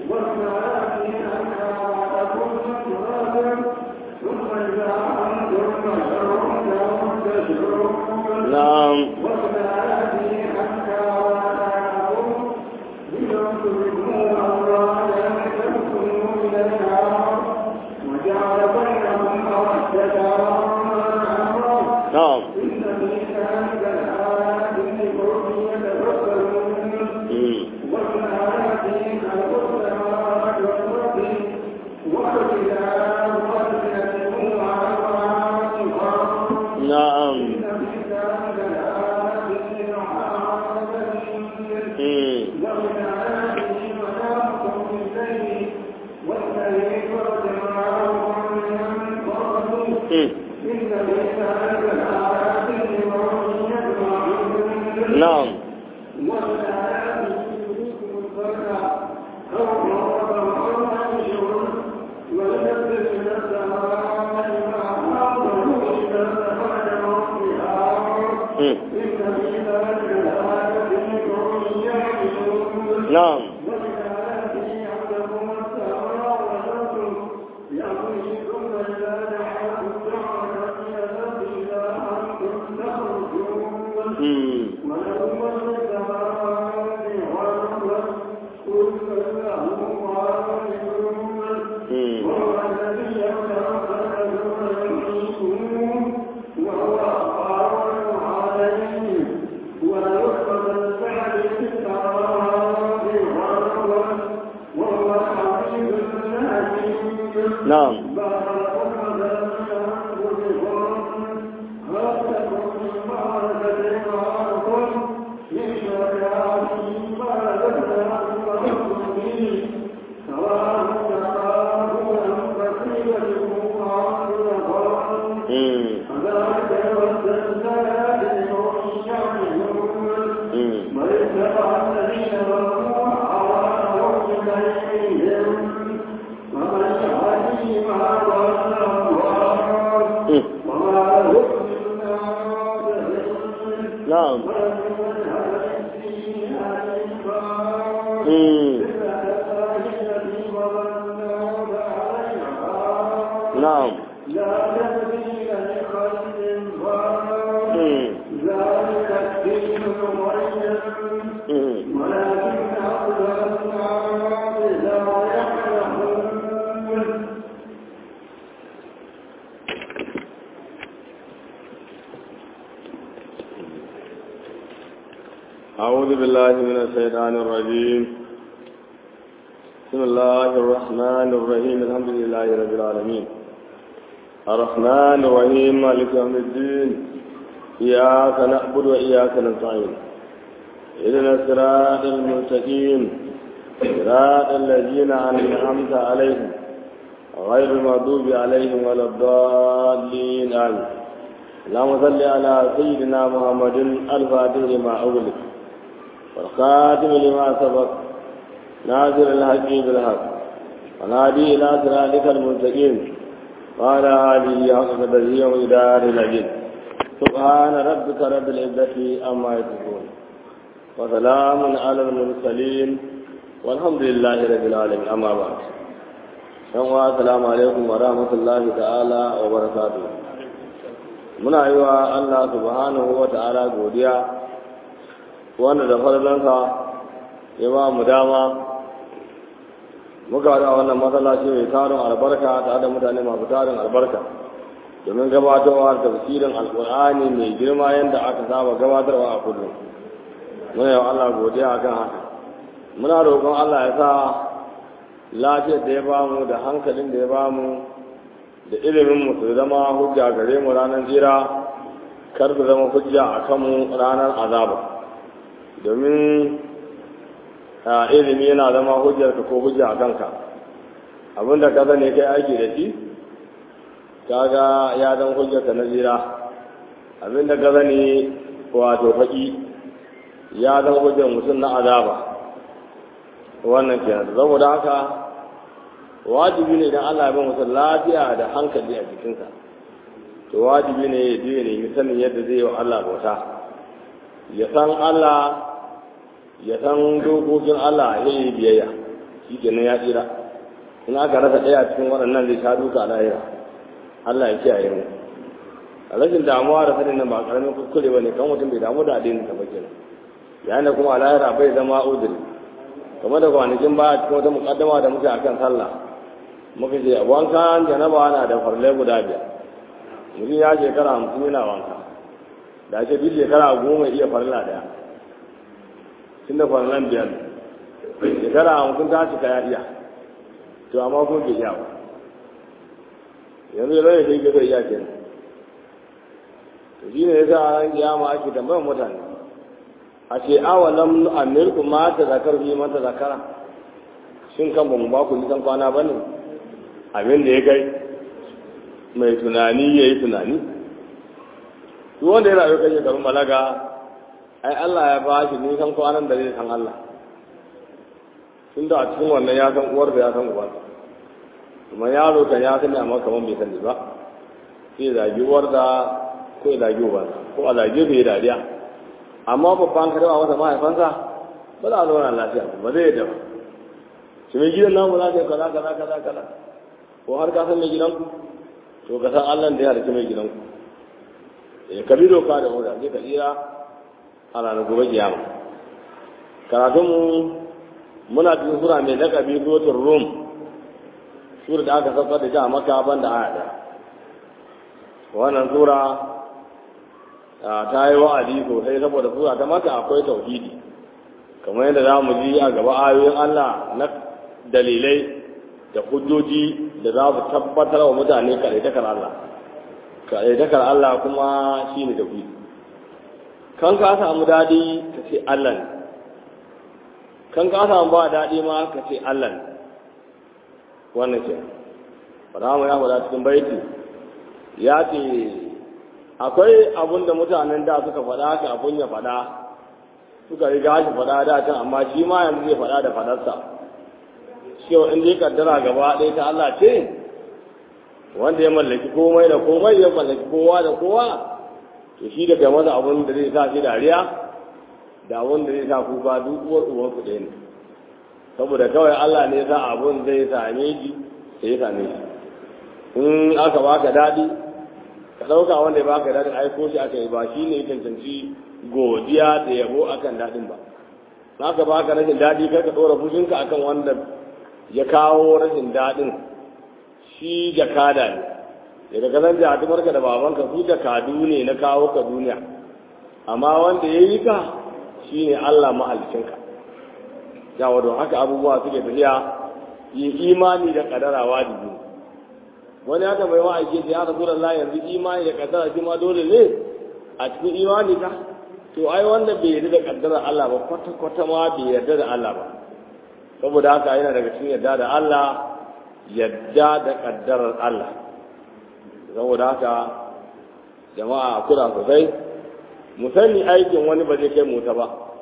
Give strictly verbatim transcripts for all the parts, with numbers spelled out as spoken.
نعم نعم نعم نعم نعم نعم نعم أعوذ بالله من الشيطان الرجيم بسم الله الرحمن الرحيم الحمد لله رب العالمين الرحمن الرحيم مالك يوم الدين إياك نعبد وإياك نستعين اهدنا الصراط المستقيم صراط الذين أنعمت عليهم غير المغضوب عليهم ولا الضالين آمين اللهم صل على سيدنا محمد الفاتح لما أغلق والخاتم لما سبق ناصر الحق بالحق ونادي إلى صراطك المستقيم وعلى آله حق قدره ومقداره العظيم سبحان ربك رب العزة عما يصفون وسلام على المرسلين والحمد لله رب العالمين أما بعد السلام عليكم ورحمة الله تعالى وبركاته muna yi wa Allah subhanahu wa ta'ala godiya wanda da fadalansa ya ba mu dama muka da wannan masallaci mai tarin albarka tare da mutane masu tarin albarka domin gabatarwa da tafsirin alkur'ani mai girma yadda aka saba gabatarwa a kullum muna yi wa Allah godiya akan haka muna roƙon Allah ya sa lafiyar da ya bamu da hankalin da ya bamu da ilimin mu su zama hujja gare mu ranar jira kar su zama hujja a kanmu ranar azaba domin ilimi yana zama hujjar ka ko hujja a kanka abinda ka zane kai aiki da shi kaga ya zama hujjar ka na jira abinda ka zane wato faƙi ya zama hujjar mutum na azaba wannan kenan saboda haka wajibi ne idan Allah ya ba mutum lafiya da hankali a jikinsa to wajibi ne ya je ne misalin yadda zai yi wa Allah bauta ya san Allah ya san dokokin Allah ya yi biyayya shi kenan ya tsira in aka rasa ɗaya cikin waɗannan zai sha duka a lahira Allah ya kiyaye mu a rashin damuwa da sanin nan ba karamin kuskure ba ne kan mutum bai damu da addinin sa ba kenan yayin da kuma a lahira bai zama udiri kamar da kwanakin baya cikin wata mukaddama da muke akan sallah muka ce wankan janaba na da farle guda biyar mutum ya shekara hamsin yana wanka da ce duk shekara goma iya farla daya tun da farlan biyar shekara hamsin ta cika ya iya to amma kuma bai iya ba yanzu da rage sai zai iya kenan to shi ne ya sa a ran kiyama ake tambayar mutane a ce awalam amirku ma ta zakar fi mata zakara shin kan ba mu ba ku nisan kwana ba ne abin da ya kai mai tunani ya yi tunani duk wanda ya rayu kan shekarun balaga ai Allah ya ba shi nisan kwanan da zai san Allah tun da a cikin wannan ya san uwar da ya san uwar kuma yaro kan ya sani amma kamar bai sani ba sai zagi uwar da ko ya zagi uwar ko a zagi bai dariya amma babban karewa masa mahaifansa ba za a zauna lafiya ba zai yadda ba shi mai gidan namu za ka yi kaza kaza kaza kaza ko har ka san mai gidanku to ka san Allah da ya harki mai gidanku eh ka bi doka da oda sai ka tsira a ranar gobe kiyama karatunmu muna cikin sura mai lakabi suratul rum sura da aka saukar da ita a Makka banda aya da wannan sura ta yi wa'adi sosai saboda sura ta Makka akwai tauhidi kamar yadda za mu ji a gaba ayoyin Allah na dalilai da hujjoji da za su tabbatar wa mutane kaɗaitakar Allah kaɗaitakar Allah kuma shi ne tauhidi kan ka samu daɗi ka ce Allah ne kan ka samu ba daɗi ma ka ce Allah ne wannan ce fara mu ya faɗa cikin baiti ya ce akwai abun da mutanen da suka faɗa ka abun ya faɗa suka riga shi faɗa da can amma shi ma yanzu zai faɗa da faɗarsa cewa in dai kaddara gaba ɗaya ta Allah ce wanda ya mallaki komai da komai ya mallaki kowa da kowa to shi da kai masa abun da zai sa shi dariya da abun da zai sa kuka duk uwar uwar ku ɗaya ne saboda kawai Allah ne sa abun zai same shi sai ya same shi in aka baka daɗi ka ɗauka wanda ya baka daɗin aiko shi aka yi ba shi ne ya cancanci godiya da yabo akan daɗin ba aka baka rashin daɗi kar ka ɗora fushinka akan wanda ya kawo rashin daɗin shi jakada ne daga kasan jatumarka da babanka su jakadu ne na kawo ka duniya amma wanda ya yi ka shi ne Allah mahalicinka yawa don haka abubuwa suke tafiya yi imani da kadara wajibi wani haka bai ma aike ya rasu da yanzu imani da kadara shi ma dole ne a cikin imani ka to ai wanda bai yarda da kaddarar Allah ba kwata-kwata ma bai yarda da Allah ba saboda haka yana daga cikin yarda da Allah yarda da kaddarar Allah saboda haka jama'a kula sosai mu sani aikin wani ba zai kai mu ta ba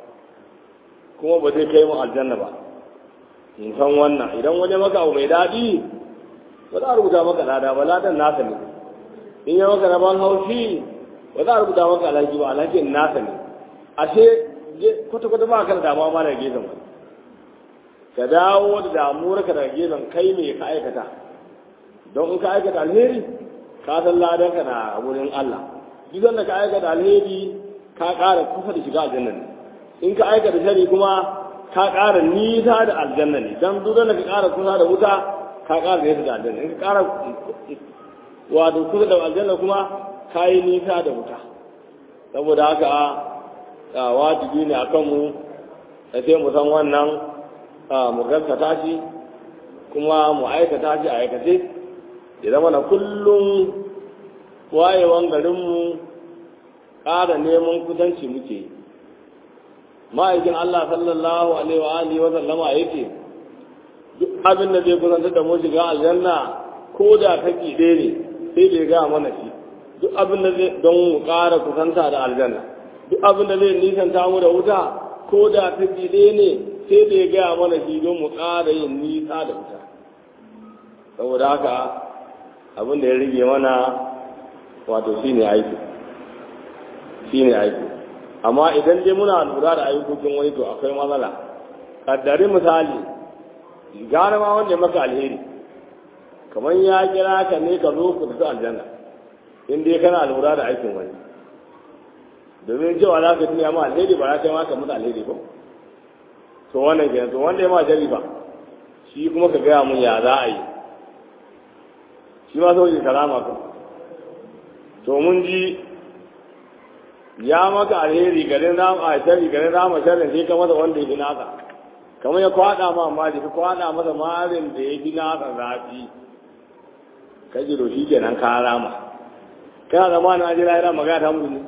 kuma ba zai kai mu aljanna ba mu san wannan idan wani maka abu mai daɗi ba za a rubuta maka lada ba ladan nasa ne in ya maka na ban haushi ba za a rubuta maka alhaki ba alhakin nasa ne ashe kwata-kwata ba ka da damuwa ma daga gefen wani ka dawo da damuwar ka daga gefen kai mai ka aikata don in ka aikata alheri ka san ladan ka na wurin Allah duk da ka aikata alheri ka ƙara kusa da shiga aljanna ne in ka aikata shari kuma ka ƙara nisa da aljanna ne dan duk da ka ƙara kusa da wuta ka ƙara nisa da aljanna in ka ƙara wato kusa da aljanna kuma ka yi nisa da wuta saboda haka wajibi ne akan mu da sai mu san wannan mu gaskata shi kuma mu aikata shi a aikace ya zama na kullum wayewan garinmu ƙara neman kusanci muke ma'aikin Allah sallallahu alaihi wa alihi wa sallama yake duk abin da zai kusantar da mu shiga aljanna ko da kake ɗaya ne sai bai ga mana shi duk abin da zai don mu ƙara kusanta da aljanna duk abin da zai nisanta mu da wuta ko da kake ɗaya ne sai bai ga mana shi don mu ƙara yin nisa da wuta saboda haka abin da ya rige mana wato shine aiki shine aiki amma idan dai muna lura da ayyukokin wani to akwai matsala kaddari misali gane ma wanda ya maka alheri kamar ya kira ka ne ka zo ku tafi aljanna in dai kana lura da aikin wani domin cewa za ka tuna ma alheri ba za ka yi maka mutu alheri ba to wannan kenan to wanda ya ma jari ba shi kuma ka gaya mun ya za a yi shi ma sauke karama ka to mun ji ya maka alheri garin rama a shari garin rama sharin sai ka masa wanda ya fi naka kamar ya kwada ma amma da ka kwada masa marin da ya fi naka zafi ka ji to shi kenan ka rama kana zama na jira ya magana ta mutu ne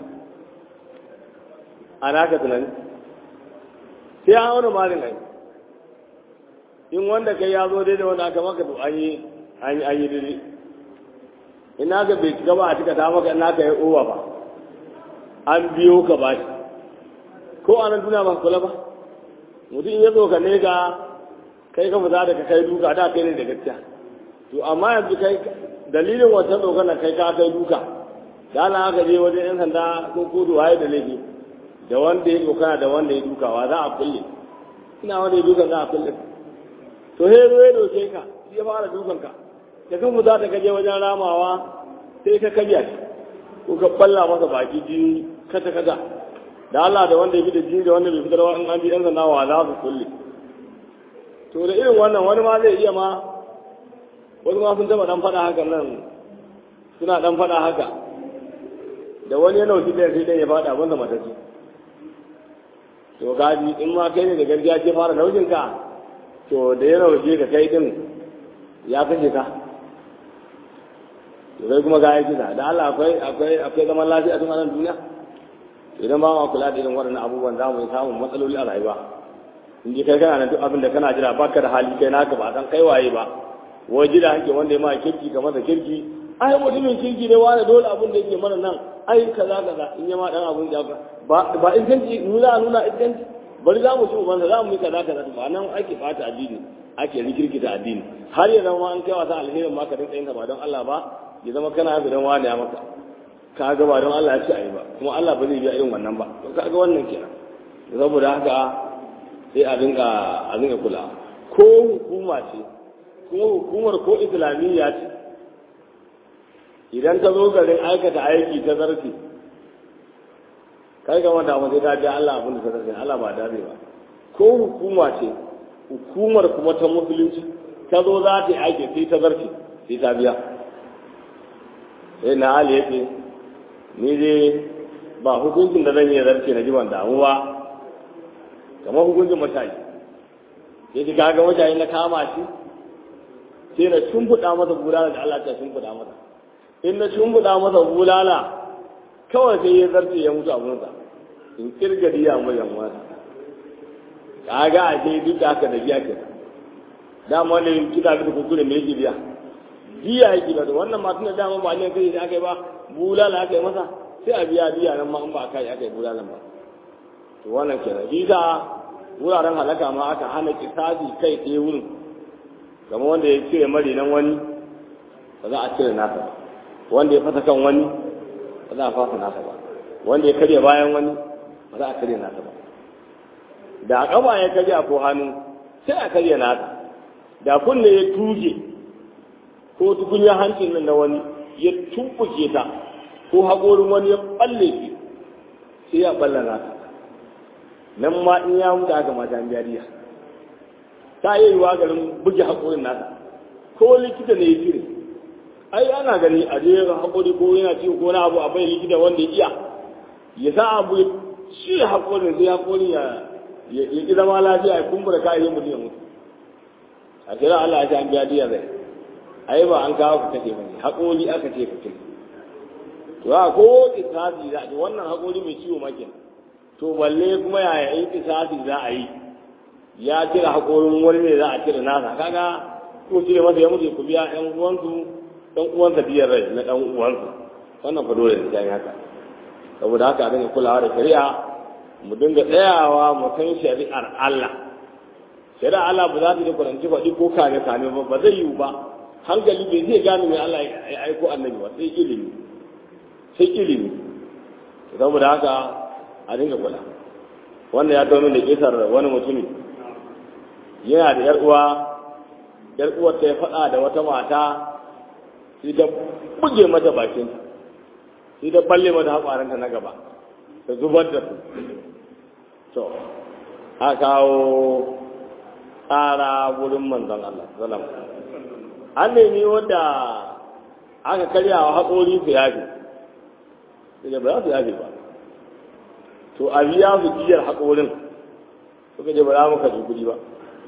a naka tunani sai an wani marin ai in wanda kai ya zo daidai wanda aka maka to an yi an yi an yi daidai in naka bai cika ba a cika ta maka in naka ya owa ba an biyo ka ba shi ko a nan duniya ba kula ba mutum in ya zo ka ne ga kai ka fita da ka kai duka da kai ne da gaskiya to amma yanzu kai dalilin wancan dokar kai ka kai duka da ana aka je wajen yan sanda ko kodu waye da laifi da wanda ya dokana da wanda ya dukawa za a kulle ina wanda ya duka za a kulle to he zo ya doke ka shi ya fara dukan ka da kan mu za ta kaje wajen ramawa sai ka kabiya shi ko ka balla masa baki jini kata kata da Allah da wanda ya fi da jini da wanda bai fitar wa in an bi yan sanda wa za su kulle to da irin wannan wani ma zai iya ma wasu ma sun taba dan fada haka nan suna dan fada haka da wani yana wuce ɗaya sai ɗaya ya fada wanda mataci to gaji in ma kai ne da gargajiya ce fara naujin ka to da yana wuce ka kai din ya kashe ka to kai kuma ga yaki da Allah akwai akwai akwai zaman lafiya a cikin duniya idan ba ma kula da irin waɗannan abubuwan za mu samu matsaloli a rayuwa in ji kai kana nan duk abin da kana jira baka da hali kai naka ba san kai waye ba wai jira hake wanda ya ma kirki ka masa kirki ai mutumin kirki ne wani dole abin da yake mana nan ai kaza kaza in ya ma dan abin da ba ba in kanci nuna nuna idan bari za mu ci ubansa za mu yi kaza kaza ba nan ake fata addini ake rikirkita addini har ya zama an kai wasa alherin ma ka dinka yin ba don Allah ba ya zama kana yi don wani ya maka ka ga ba don Allah ya ce ayi ba kuma Allah ba zai biya irin wannan ba to ka ga wannan kenan saboda haka sai a dinga a dinga kula ko hukuma ce ko hukumar ko islamiyya ce idan ta zo garin aikata aiki ta zarfi kai ga wanda amma sai ta ji Allah abin da ta zarfi Allah ba dare ba ko hukuma ce hukumar kuma ta musulunci ta zo za ta yi aiki sai ta zarfi sai ta biya sai na hali yake ni dai ba hukuncin da zan yi zarce na jiban damuwa kamar hukuncin mutane sai ji kaga mutane na kama shi sai na shimfiɗa masa bulala da Allah ta shimfiɗa masa in na shimfiɗa masa bulala kawai sai ya zarce ya mutu abunsa in kirga diya mai yan wata kaga a sai duk da aka da biya ke dama wanda yin kida da kuskure me yake biya biya yake da wannan ma tunda dama ba ne kai da aka yi ba bulala aka yi masa sai a biya biya nan ma an ba kai aka yi bulalan ba to wannan kenan bisa wuraren halaka ma aka hana kisasi kai tsaye wurin kamar wanda ya cire mari nan wani ba za a cire nasa ba wanda ya fasa kan wani ba za a fasa nasa ba wanda ya karya bayan wani ba za a karya nasa ba da a kaba ya karya ko hannu sai a karya nasa da kunne ya tuje ko tukunya hancin nan na wani ya tumbuke ta ko haƙorin wani ya balle shi sai ya balla nasa nan ma in ya mutu aka mata an biya diya ta yi wa garin buge haƙorin nasa ko likita ne ya cire ai ana gani a je haƙori ko yana ciwo ko na abu a bai likita wanda ya iya ya sa abu ya shi haƙorin sai haƙorin ya ya ƙi zama lafiya ya kumbura kayan mutum ya mutu a kira Allah ya ce an biya diya zai ai ba an kawo ka kace bane haƙori aka ce ka kai to a ko kisasi za a wannan haƙori mai ciwo ma kenan to balle kuma yaya in kisasi za a yi ya cire haƙorin wani ne za a cire nasa kaga ko cire masa ya mutu ku biya ɗan uwansu ɗan uwansa biyar rai na ɗan uwansu wannan fa dole ne sai haka saboda haka a dinga kulawa da shari'a mu dinga tsayawa mu san shari'ar Allah shari'ar Allah ba za ta yi kuranci faɗi ko kame kame ba ba zai yiwu ba hankali bai zai gane mai Allah ya aiko annabi ba sai ilimi sai ilimi saboda haka a dinga kula wannan ya domin da kisar wani mutumi yana da yar uwa yar uwar ta ya faɗa da wata mata sai ta buge mata bakin sai ta balle mata haƙwaranta na gaba ta zubar da su to a kawo tsara wurin manzon Allah sallam an nemi wanda aka karya wa haƙori su yafi sai ba za su yafi ba to a biya su jiyar haƙorin suka je ba za mu kaji kuɗi ba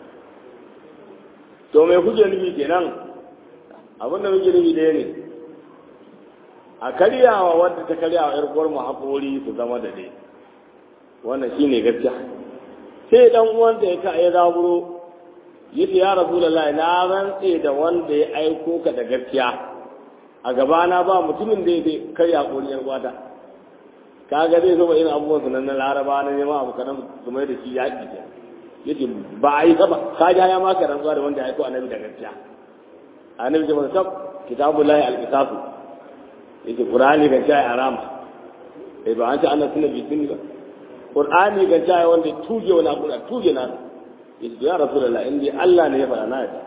to mai kuke nufi kenan abinda muke nufi ɗaya ne a karyawa wadda ta karyawa yar uwar mu haƙori su zama da dai wannan shine gaskiya sai dan uwanta ya ta ya zaburo yace ya rasulullahi na rantse da wanda ya aiko ka da gaskiya a gabana ba mutumin da yake karya haƙori yar uwata kaga zai zo ba irin abubuwan sunan na laraba na neman abu kanan su mai da shi yaƙi ke yace ba a yi saba ka ja ya maka rantsuwa da wanda ya aiko annabi da gaskiya annabi ce masa sab kitabullahi al-qisasu yace qur'ani kan ta harama eh ba an ce annabi sunna bi sunni ba qur'ani kan ta wanda tuje wala qur'ani tuje na yace ya rasulullah indai Allah ne ya fara na ya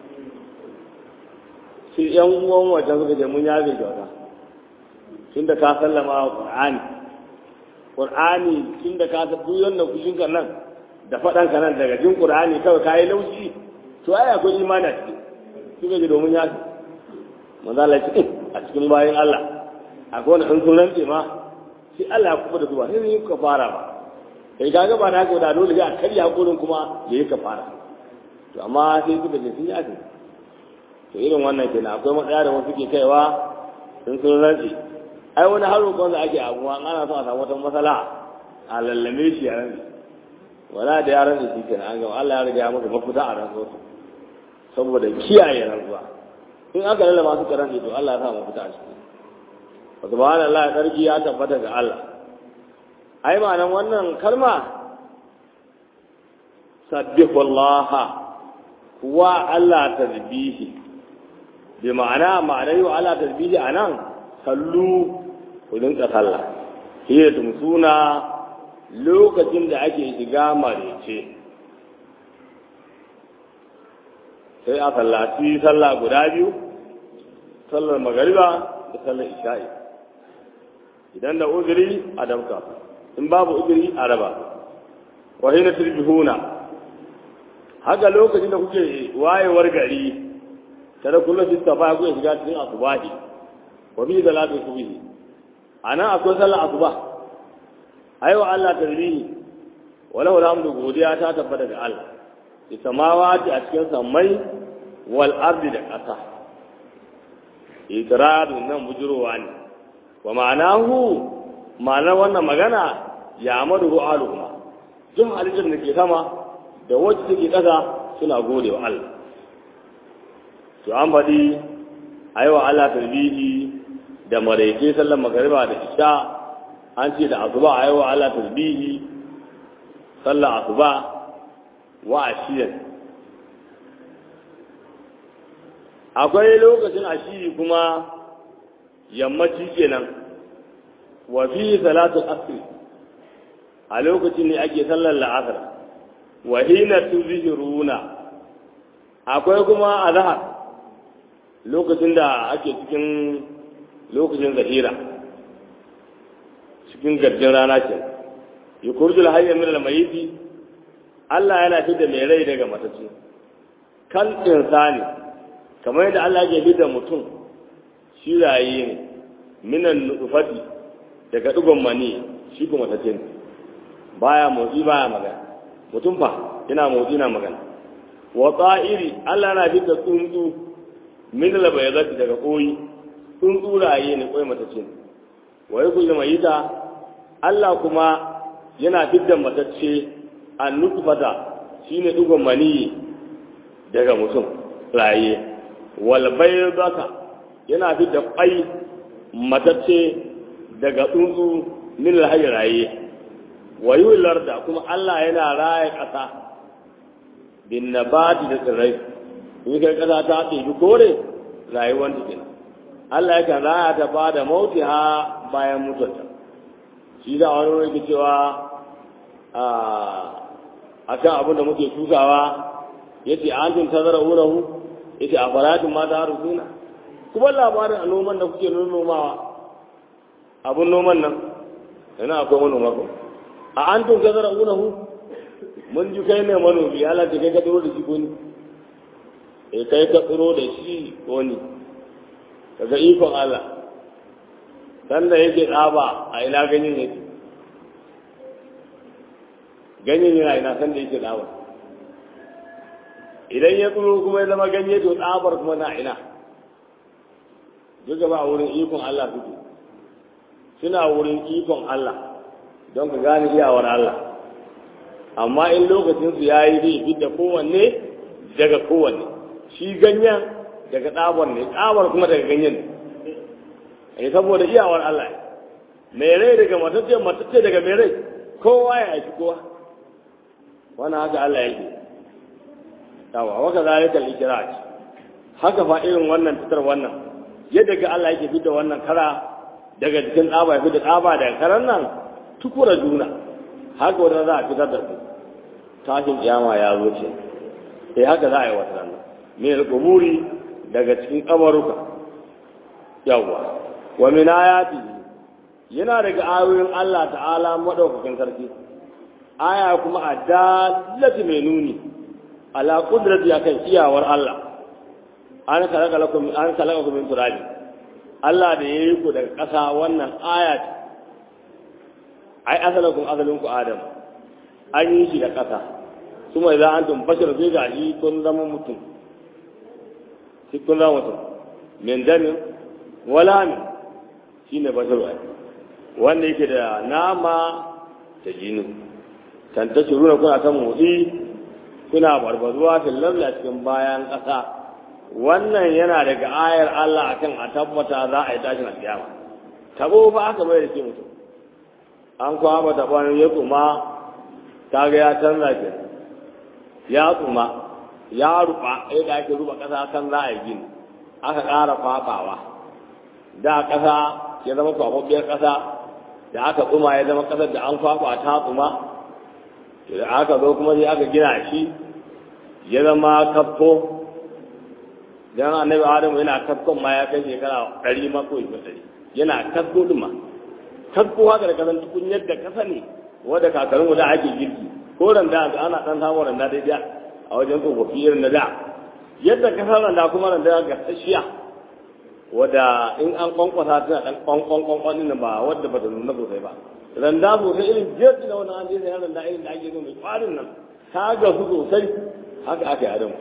shi yan uwan wajen suka je mun yabe kyauta tunda ka sallama wa qur'ani qur'ani tunda ka ta duk wannan kushin kan nan da fadan ka nan daga jin qur'ani kawai kai laushi to ai akwai imani ce suka je domin ya manzo Allah ce a cikin bayin Allah akwai wani sun rantse ma shi Allah ya kuma da zuwa sai yi ka fara ba kai kaga ba na ga da dole ya karya hakurin kuma ya yi ka fara to amma sai suka je sun yaji to irin wannan kenan akwai matsaya da wasu ke kaiwa sun sun rantse ai wani haro kwanza ake abuwa ana so a samu wata matsala a lallame shi a rantse wala da yaran da shi kenan an gama Allah ya riga ya masa mafita a rantsuwa saboda kiyaye rantsuwa in aka lallama su karan to Allah ya sa mafita a ciki wa subhanallahi sarki ya tabbata ga Allah ai ma'anar wannan kalma sabbihullaha wa Allah tasbihi bi ma'ana ma'anar wa Allah tasbihi anan sallu ku rinka sallah hiya tumsuna lokacin da ake shiga marece sai a sallaci sallah guda biyu sallar magariba da sallar isha'i idan da uzuri a damka in babu uzuri a raba wa hina turbihuna haka lokacin da kuke wayewar gari tare kullum shi tafa ku shiga cikin asubahi wa bi salatu subhi ana akwai sallar asuba aiwa Allah tarbihi walau alhamdu godiya ta tabbata ga Allah fi samawati a cikin samai wal ardi da ƙasa itiradu nan bujurowa ne wa ma'anahu ma'anar wannan magana ya amadu aluhuma duk halittar da ke sama da wacce take ƙasa suna gode wa Allah to an faɗi aiwa Allah tarbihi da maraice sallar magariba da isha an ce da asuba aiwa Allah tarbihi sallar asuba wa ashiyan akwai lokacin ashiri kuma yammaci kenan wa fi salatul asr a lokacin ne ake sallar la'asar wa hina tuzhiruna akwai kuma azhar lokacin da ake cikin lokacin zahira cikin gardin rana ce yukurjul hayya min al-mayyit Allah yana fidda mai rai daga matacce kan insani kamar yadda Allah ya fidda mutum shi rayi ne minan nutfati daga dugon mani shi kuma matacce ne baya motsi baya magana mutum fa yana motsi na magana wa ta'iri Allah yana fidda tsuntsu min al-baydati daga koyi tsuntsu rayi ne koyi matacce ne wa yakul mayita Allah kuma yana fidda matacce an nutfata shine dugon mani daga mutum raye wal baydaka yana fidda kwai matacce daga tsuntsu min alhayy raye wayular da kuma Allah yana raye kasa bin nabati da tsirrai in kai kasa ta ɗebi kore rayuwar ta kenan Allah yakan raya ta ba da mautiha bayan mutuwarta shi da wani wani cewa a kan abin da muke shukawa ya ce an tun tazara wurahu yace a faratun ma ta rusuna kuma labarin a noman da kuke nomawa abun noman nan yana akwai manoma ko a antum tazra'unahu mun ji kai ne manomi Allah ta kai ka tsoro da shi ko ni eh kai ka tsoro da shi ko ni kaga ikon Allah dan da yake tsaba a ina ganyen yake ganyen yana ina san da yake tsaba idan ya tsoro kuma ya zama ganye to tsabar kuma na ina duka ba a wurin ikon Allah suke suna wurin ikon Allah don ka gane iyawar Allah amma in lokacin su yayi zai fi da kowanne daga kowanne shi ganyen daga tsabar ne tsabar kuma daga ganyen ne saboda iyawar Allah mai rai daga matacce matacce daga mai rai kowa ya aiki kowa wannan haka Allah yake yawa waka zalika al-ikhraj haka fa irin wannan fitar wannan yadda ga Allah yake fitar wannan kara daga cikin tsaba ya fitar tsaba daga karan nan tukura juna haka wanda za a fitar da su tashin kiyama ya zo ce sai haka za a yi wata ranar min al-quburi daga cikin kabaruka yawa wa min ayati yana daga ayoyin Allah ta'ala madaukakin sarki aya kuma adallati mai nuni ala qudrati akan iyawar Allah an kalaka lakum an kalaka min turabi Allah da yayi ku daga ƙasa wannan aya ai asalakum asalinku adam an yi shi da ƙasa kuma idan antum bashar sai ga shi kun zama mutum shi kun zama mutum min damin wala min shine bashar wanda yake da nama da jini tantashuruna kuna kan motsi kuna barbazuwa fil lamla cikin bayan ƙasa wannan yana daga ayar Allah akan a tabbata za a yi tashin alƙiyama tabo ba aka mai da shi mutum an kwaba da bani ya tsuma kaga ya canza ke ya tsuma ya ruba eh da ake ruba ƙasa kan za a yi gini aka ƙara kwabawa da ƙasa ya zama kwababbiyar ƙasa da aka tsuma ya zama ƙasar da an kwaba ta tsuma da aka zo kuma sai aka gina shi ya zama kafko dan annabi adamu yana kafkon ma ya kai shekara ɗari ma ko ɗari yana kafko din ma kafko haka da kasan tukun yadda kasa ne wanda kakarun mu da ake girki ko randa ana dan samu randa dai da a wajen tsofaffi irin na da yadda kasa randa kuma randa ga tashiya wanda in an kwankwasa tana dan kwankwan kwankwan din ba wanda ba ta nuna sosai ba randa sosai irin jirgi na wannan an je sai randa irin da ake zo mai kwarin nan ta ga su sosai haka aka yi adamu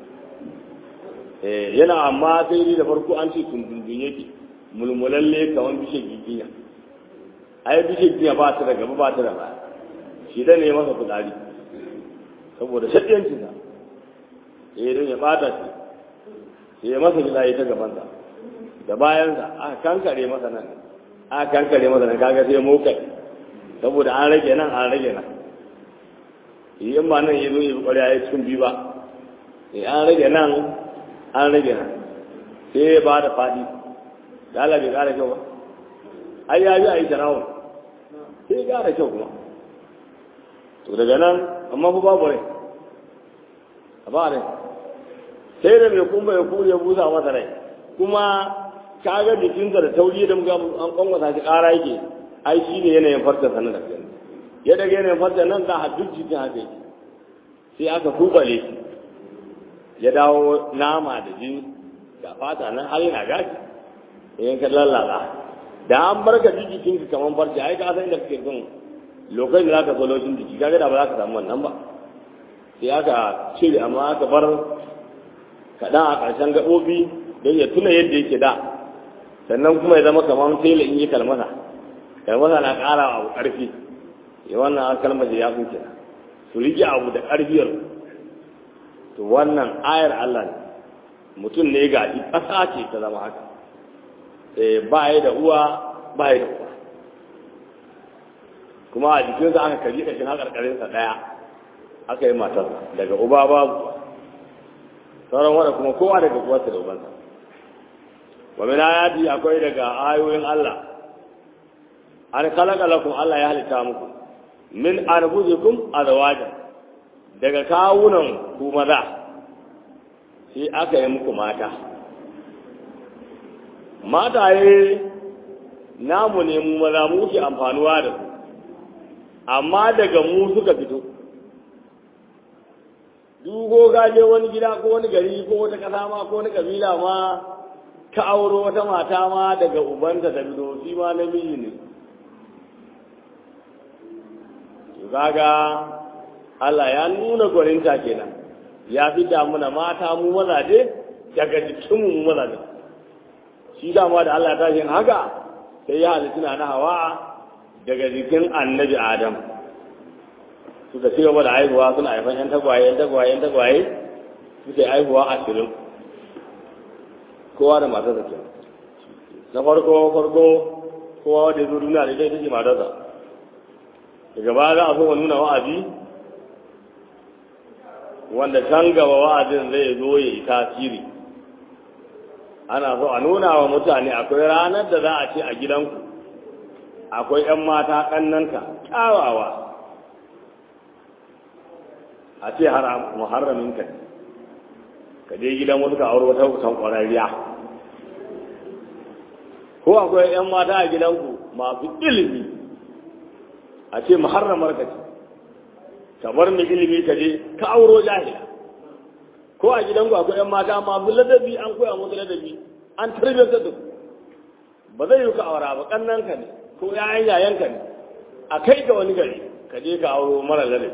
eh yana amma sai ni da farko an ce tundundun yake mulmulalle kawan bishe giginya ai bishe giginya ba ta da gaba ba ta da baya shi da ne masa kudari saboda shaddiyancin sa eh don ya bata shi sai ya masa gida ta gaban sa da bayan sa aka kankare masa nan aka kankare masa nan kaga sai mokai saboda an rage nan an rage nan in ba nan yazo yi kwariya ya cikin bi ba eh an rage nan an rage nan sai ba da fadi da Allah bai kara kyau ba ai ya yi a yi tarawo sai ya kara kyau kuma to daga nan amma fa babu rai a ba rai sai da mai kumba ya kuri ya busa masa rai kuma kaga jikinsa da tauri da muka an kwanwasa shi kara yake ai shi ne yanayin farta sanar da kai ya daga yanayin farta nan za a duk jikin haka yake sai aka kubale shi ya dawo nama da jini ga fata nan har yana gashi in ka lallala da an barka jikin ka kaman farce ai ka san da kake son lokacin da zaka so lokacin jiki kaga da ba za ka samu wannan ba sai aka cire amma aka bar kaɗan a ƙarshen gaɓoɓi don ya tuna yadda yake da sannan kuma ya zama kamar tela in yi kalmasa kalmasa na ƙara abu ƙarfi ya wannan kalmar da ya kuke su rike abu da ƙarfiyar to wannan ayar Allah ne mutum ne ga shi ƙasa ce ta zama haka eh ba ya da uwa ba ya da uwa kuma a jikinsa aka karbi kashin haƙarƙarinsa ɗaya aka yi matar daga uba babu sauran wanda kuma kowa daga uwarsa da ubansa wa min ayati akwai daga ayoyin Allah an khalaqa lakum Allah ya halitta muku min anfusikum azwajan daga kawunan ku maza sai aka yi muku mata mataye namu ne mu maza mu ke amfanuwa da su amma daga mu suka fito dugo gaje wani gida ko wani gari ko wata kasa ma ko wani kabila ma ka auro wata mata ma daga ubanta da fito shi ma namiji ne kaga Allah ya nuna gwaninta kenan ya fita muna mata mu mazaje daga jikin mu mazaje shi dama da Allah ya tashi haka sai ya halitta na Hawa daga jikin Annabi Adam suka ci gaba da haihuwa suna haifan yan tagwaye yan tagwaye yan tagwaye suke haihuwa ashirin kowa da matarsa ke na farko farko kowa wanda ya zo duniya da ita ita ce matarsa daga baya za a so wa nuna wa'azi wanda can gaba wa'azin zai zo ya yi tasiri ana so a nuna wa mutane akwai ranar da za a ce a gidanku akwai 'yan mata ƙannanka kyawawa a ce muharraminka ka je gidan wasu ka aure wata kusan ƙwararriya ko akwai 'yan mata a gidanku masu ilimi a ce muharramar ka ce ka bar mai ilimi ka je ka auro jahila ko a gidanku akwai 'yan mata masu ladabi an koya musu ladabi an tarbiyyar da su ba zai yi ka aura ba kannanka ne ko yayan yayanka ne a kai ga wani gari ka je ka auro mara ladabi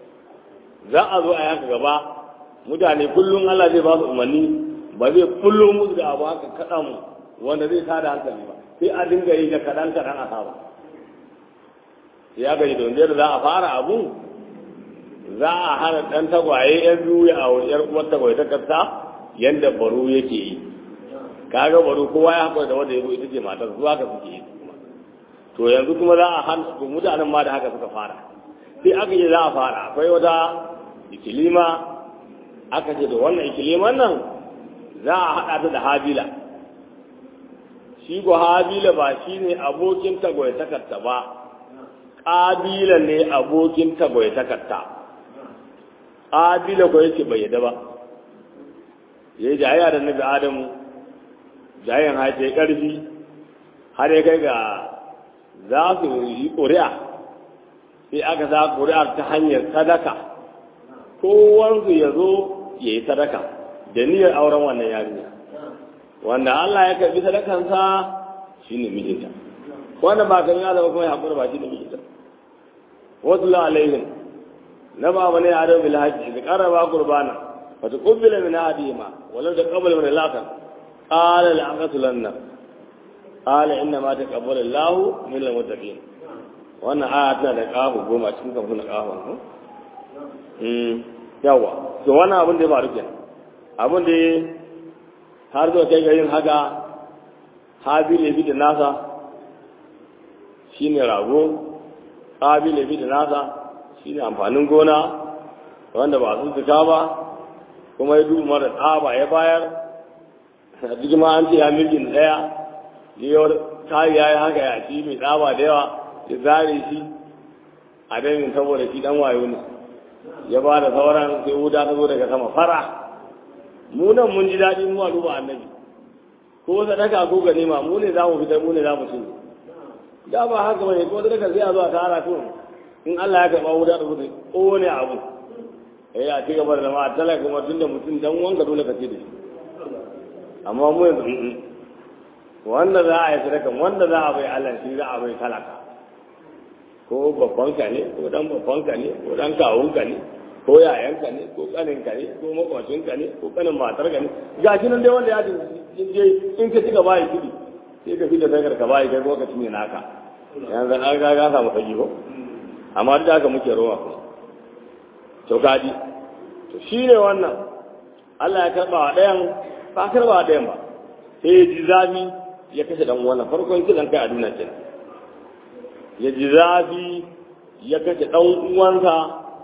za a zo a yanka gaba mutane kullum Allah zai ba su umarni ba zai kullum musu da abu haka kaɗa mu wanda zai tada hankali ba sai a dinga yi da kaɗan kaɗan a saba sai aka yi don da za a fara abu za a hana ɗan tagwaye yan biyu ya auri yar uwar tagwaye ta kasta yanda baro yake yi kaga baro kowa ya haƙura da wanda ya zo ita ce matar su haka suke yi to yanzu kuma za a hana mutanen ma da haka suka fara sai aka yi za a fara akwai wata ikilima aka ce da wannan ikiliman nan za a haɗa ta da habila shi ko habila ba shi ne abokin tagwaye takarta ba ƙabila ne abokin tagwaye takarta ƙabila ko yake bai yadda ba ya yi jayayya da nabi adamu jayayen haife ƙarfi har ya kai ga za su yi ƙuri'a sai aka za ƙuri'ar ta hanyar sadaka kowansu ya zo ya yi sadaka da niyyar auren wannan yarinya wanda Allah ya karbi sadakansa shi ne mijinta wanda ba kan yana kuma ya haƙura ba shi ne mijinta wasu la'alaihim na ba wani adam bil hajji da qaraba qurbana fa tuqbila min adima walau taqabbala min al-akhar qala la'aqatulanna qala inna ma taqabbala Allah min al-muttaqin wannan aya tana da kafu goma cikin kan kuna kafu mm yawa to wannan abin da ya faru kenan abin da har zuwa kai ga yin haka habil ya bi da nasa shine rago habil ya bi da nasa shine amfanin gona wanda ba su zuka ba kuma ya duba mara tsaba ya bayar a cikin ma an ce ya milkin daya yawar kayi ya yi haka ya ci mai tsaba da yawa ya zare shi a damin saboda shi dan wayo ne ya ba da sauran sai wuta ta zo daga sama fara mu nan mun ji daɗi mu a duba annabi ko sadaka ko ganima mu ne za mu fitar mu ne za mu ci da ba haka bane ko sadaka sai a zo a tara to in Allah ya karɓa wuta da wuta ko ne abu eh a ci gaba da zama a talaka kuma tunda mutum dan wanka dole ka ce da shi amma mu yanzu wanda za a yi sadaka wanda za a bai Allah shi za a bai talaka ko babban ka ne ko dan babban ka ne ko dan kawun ka ne ko yayanka ne ko kanin ka ne ko makwacin ka ne ko kanin matar ka ne ga shi nan dai wanda ya je in ka ci gaba ya kudi sai ka fita daga ka bai kai lokacin ne naka yanzu an ga ga samu fagi ko amma duk haka muke rowa ko to kaji to shine wannan Allah ya karba wa dayan ba karba wa dayan ba sai ya ji zafi ya kashe dan wannan farkon kidan kai a duniya kenan ya ji zafi ya kashe dan uwansa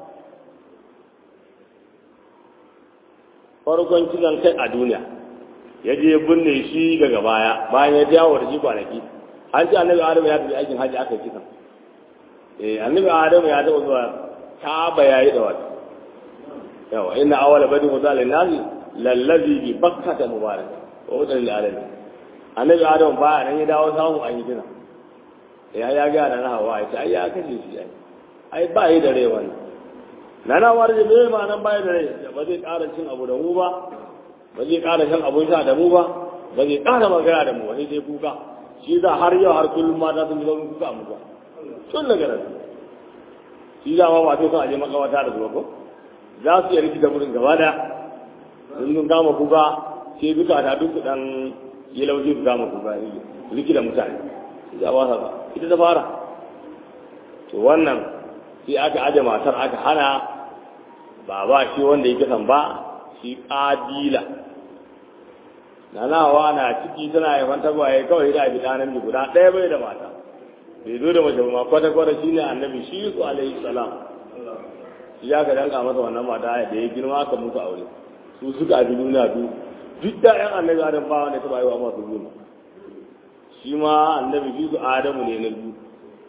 farkon kisan kai a duniya ya je binne shi daga baya bayan ya jawo da shi kwanaki an ce annabi adam ya tafi aikin haji aka kisan eh annabi adam ya taɓa zuwa ta bayayi da wata yawa inna awwala badi mudal nasi lallazi bi bakkata mubarak wa wadan lil alamin annabi adam ba nan ya dawo samu an yi gina ya ya ga nan hawa ya ce ai ya kace shi ai ai ba yi da rai wannan nana warje me ma nan ba yi da rai ba zai ƙara cin abu da mu ba ba zai ƙara shan abun sha da mu ba ba zai ƙara magana da mu wani dai kuka shi za har yau har kullum mata sun zo kuka mu ba tun daga nan shi za ma ba to kan aje makawata da zuwa ko za su yi riki da wurin gaba da sun gama kuka sai duka ta duk dan yi lauji su gama kuka riki da mutane za ba ba ita ta fara to wannan sai aka aje matar aka hana ba ba shi wanda yake san ba shi kabila nanawa na ciki tana haifan tagwaye kawai da bi danan bi guda ɗaya bai da mata bai zo da mace ba kwata kwata shine annabi shi su alaihi salam shi ya ka danka masa wannan mata da ya girma aka musu aure su suka bi nuna du duk da ƴan annabi adam ba wanda ta bayi wa masu zuwa shi ma annabi shi su adamu ne na biyu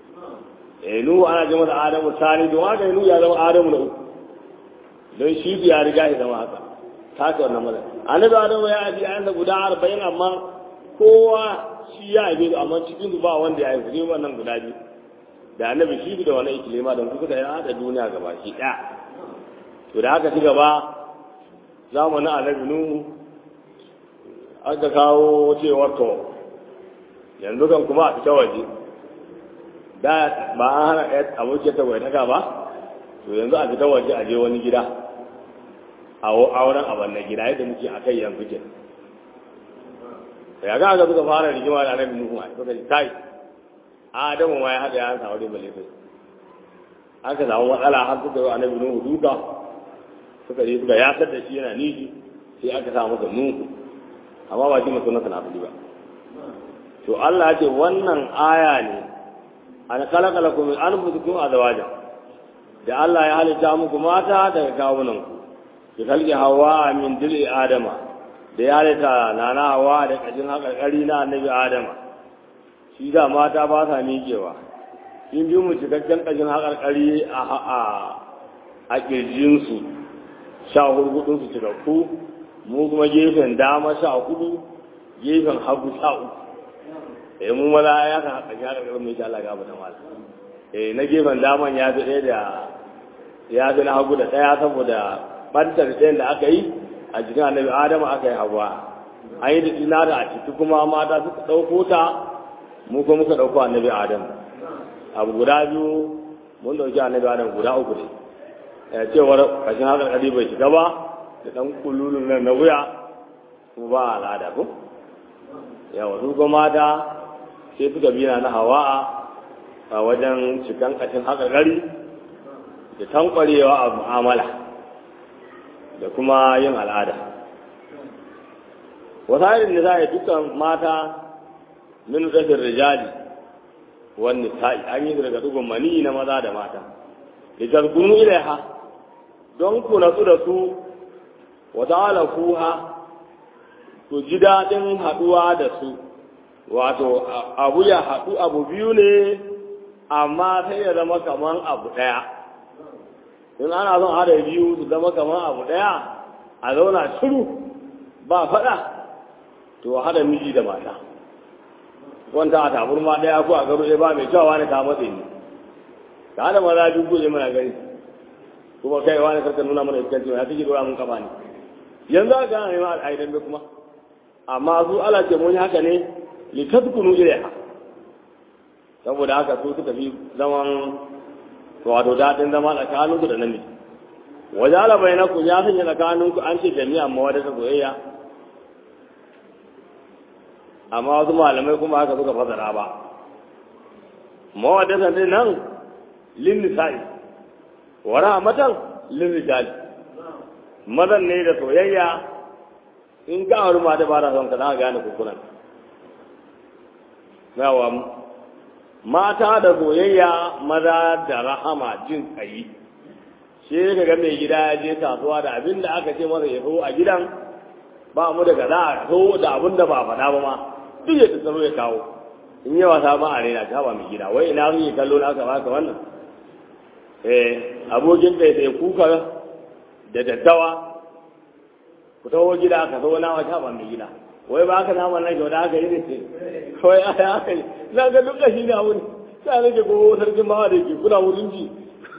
eh nu ana ji masa adamu sani don haka nu ya zama adamu na uku don shi ya riga ya zama haka haka wannan maza annabi adamu ya abi ayansa guda arba'in amma kowa shi ya abi amma cikin su ba wanda ya yi wannan guda biyu da annabi shi da wani ikilima don kuka da ya hada duniya gaba shi ɗaya to da haka ci gaba zamanin annabi nuhu aka kawo cewar to yanzu kan kuma a fita waje da ba an hana ɗaya abokin ta gwaitaka ba to yanzu a fita waje a je wani gida a auren abin na gida yadda muke a kai yanzu ke ya ga aka suka fara rigima da annabi nuhu a suka ji kai adamu ma ya haɗa ya samu dai balle sai aka samu matsala har suka yi annabi nuhu duka suka yi suka yasar da shi yana nishi sai aka samu masa nuhu amma ba shi masu nasa na fili ba to Allah ya ce wannan aya ne an kalaka lakum min anfusikum azwaja da Allah ya halitta muku mata daga kawunan ku ki kalge hawa min dili adama da ya halitta nana hawa da kajin hakarkari na annabi adama shi da mata ba sa miƙewa in bi mu cikakken kajin hakarkari a a a kirjin su sha hudu su cikakku mu kuma gefen dama sha hudu gefen hagu sha uku eh mu maza ya kan haka ya ga mai Allah ga bata mala eh na gefen daman ya fi ɗaya da ya fi na hagu da ɗaya saboda bantar ɗayan da aka yi a jikin annabi Adamu aka yi hawa an yi da dinara a ciki kuma mata suka ɗauko ta mu kuma muka ɗauko annabi Adamu abu guda biyu mun ɗauki annabi Adamu guda uku ne ya cewar kashin haka kadi bai shiga ba da ɗan kululun nan na wuya kuma ba al'ada ko yawa su kuma mata sai suka biya na hawa a wajen cikin kashin haƙarƙari da tankwarewa a mu'amala da kuma yin al'ada wasa'irin da za a yi dukkan mata min ɗafin rijali wani sa'i an yi daga dugun mani na maza da mata da jargunu ilaiha don ku natsu da su wata alafuha ku ji daɗin haɗuwa da su wato abu ya haɗu abu biyu ne amma sai ya zama kaman abu ɗaya in ana son haɗa biyu su zama kaman abu ɗaya a zauna shiru ba faɗa to haɗa miji da mata wanda a taburma ɗaya ko a garo ɗaya ba mai cewa ne ta matse ni ka haɗa maza duk guje mana gani kuma kai wani karka nuna mana iskanci ya fi dora mun kafa ne yanzu aka gana ne ma a idan bai kuma amma su ala ce mun haka ne litaskunu ilaiha saboda haka su suka fi zaman wato daɗin zama tsakaninku da namiji wajala bainakum ya sanya tsakaninku an ce jami'an mawadata soyayya amma wasu malamai kuma haka suka fasara ba mawadata ne nan lin nisa'i wa rahmatan lin rijali mazan ne da soyayya in ka auri mata ba da son ka za ka gane kukunan yawa mata da soyayya maza da rahama jin tsayi shi ka ga mai gida ya je kasuwa da abin da aka ce masa ya zo a gidan ba mu daga za a zo da abin da ba faɗa ba ma duk ya tsaro ya kawo in yi wasa ba a raina ta ba mai gida wai ina sun yi kallo na aka baka wannan eh abokin kai sai kuka da daddawa ku tawo gida ka zo na wata ban mai gida wai ba ka nama nan kyauta aka yi ne wai aya aka yi na ga duk shi ne abu ne sai nake ko sarkin bawa da yake kuna wurin ji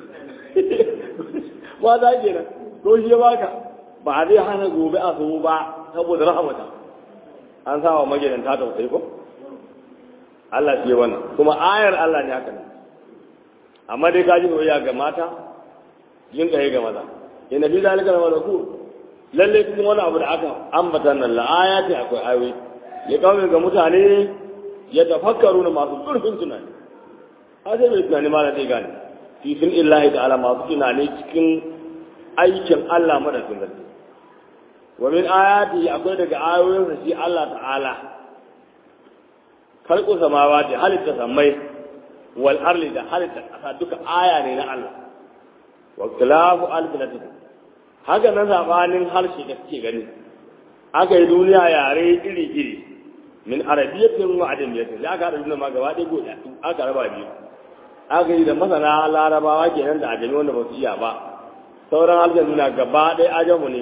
ba za ke nan ko shi ya baka ba zai hana gobe a so ba saboda rahamata an sa wa magidanta tausayi ko Allah ce wannan kuma ayar Allah ne haka ne amma dai ka ji soyayya ga mata jin kai ga maza inna fi zalika la malaku lalle kuma wani abu da aka ambata nan la ayati akwai ayoyi ya kawo ga mutane ya tafakkaru na masu zurfin tunani a sai mai tunani ma na dai gane fi sun illahi ta'ala masu tunani cikin aikin Allah madadin gaske wa min ayati akwai daga ayoyinsa shi Allah ta'ala khalqu samawati halitta samai wal ardi da halitta kasa duka aya ne na Allah wa ikhtilafu alsinatikum haka nan zabanin harshe da kake gani aka yi duniya yare iri iri min arabiyyatin wa adamiyatin da aka haɗa duniya ma gaba ɗaya goda aka raba biyu aka yi da masana larabawa kenan da ajami wanda ba su iya ba sauran harshen duniya gaba ɗaya ajamu ne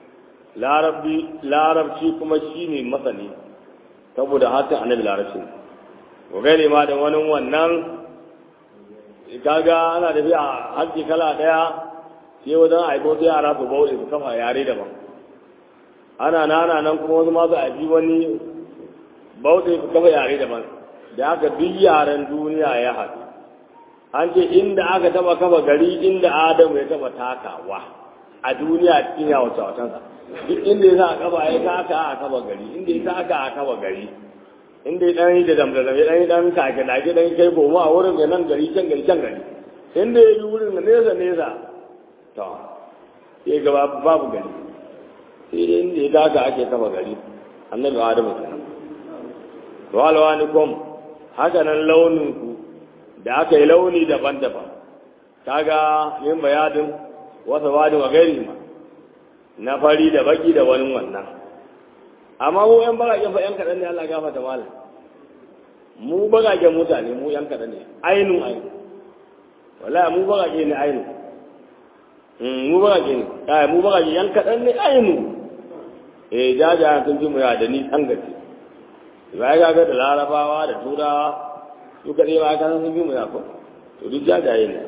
larabci kuma shi ne masani saboda haka annabi larabci ko gaire ma da wani wannan kaga ana da biya haƙƙi kala daya sai wajen aiko sai yara su bauɗe su kafa yare daban ana nana nan kuma wasu masu aji wani bauɗe su kafa yare daban da haka duk yaren duniya ya haɗu an ce inda aka taba kafa gari inda adamu ya taba takawa a duniya cikin yawon watansa duk inda ya sa a kafa ya taka a kafa gari inda ya taka a kafa gari inda ya dan yi da damdadam ya dan yi dan kake dake dan kai goma a wurin nan gari can gari can gari inda ya yi wurin da nesa nesa to sai ga babu gari sai inda ya taka ake kafa gari annabi adamu kenan to alwanikum haka nan launin ku da aka yi launi daban-daban kaga yin bayanin wasa wani wa gari ma na fari da baki da wani wannan amma mu yan bagagen fa yan kaɗan ne Allah gafa ta malam mu bagagen mutane mu yan kaɗan ne ainun ainun wallahi mu bagage ne ainun mu bagage ne kai mu bagage yan kaɗan ne ainun eh jaja sun ji mu ya da ni san gaci bai ga ga da larabawa da turawa su kaɗai ba ka sun ji mu ya ko to duk jajaye ne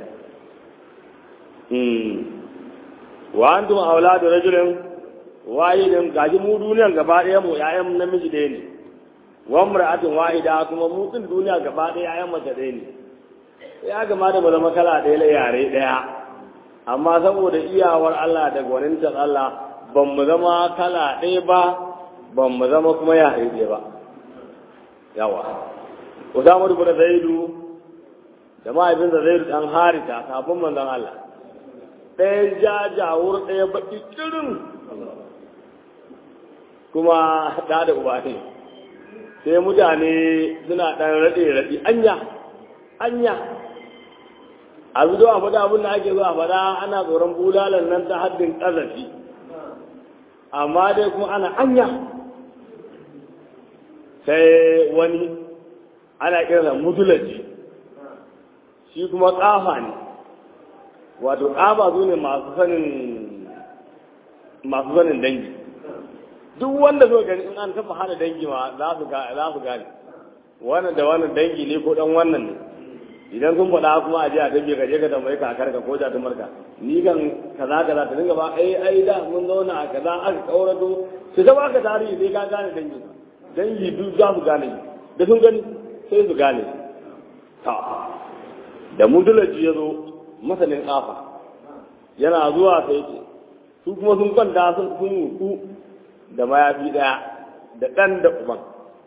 wa antum auladu rajulin wahidin gaji mu duniyan gaba daya mu yayan namiji ɗaya ne wa mar'atin wahida kuma mu din duniya gaba daya yayan mace ɗaya ne ya gama da zama kala ɗaya la yare ɗaya amma saboda iyawar Allah da gwanintar Allah ban mu zama kala ɗaya ba ban mu zama kuma yare ɗaya ba yawa Usama ibn Zaidu da mahaifinsa Zaidu dan Harita kafin manzon Allah ɗaya jajawur ɗaya baƙi kirin kuma da da uba ne sai mutane suna ɗan raɗe-raɗe anya anya a zuwa a faɗa abin da ake zuwa faɗa ana tsoron bulalan nan ta haddin ƙazafi amma dai kuma ana anya sai wani ana kiransa mutulaci shi kuma ƙafa ne wato ƙaba su ne masu sanin masu sanin dangi duk wanda zo gani in an taɓa hada dangi ma za su gane wannan da wannan dangi ne ko ɗan wannan ne idan sun faɗa kuma a je a dangi ka je ka tambayi kakar ka ko jatumar ka ni kan kaza kaza ta dinga ba ai ai da mun zauna a kaza aka kaurato su ta baka tarihi sai ka gane dangi dangi duk za su gane da sun gani sai su gane ta da mudulaji ya zo masanin kafa yana zuwa sai ce su kuma sun kwanta sun kun ku da mayafi daya da dan da uban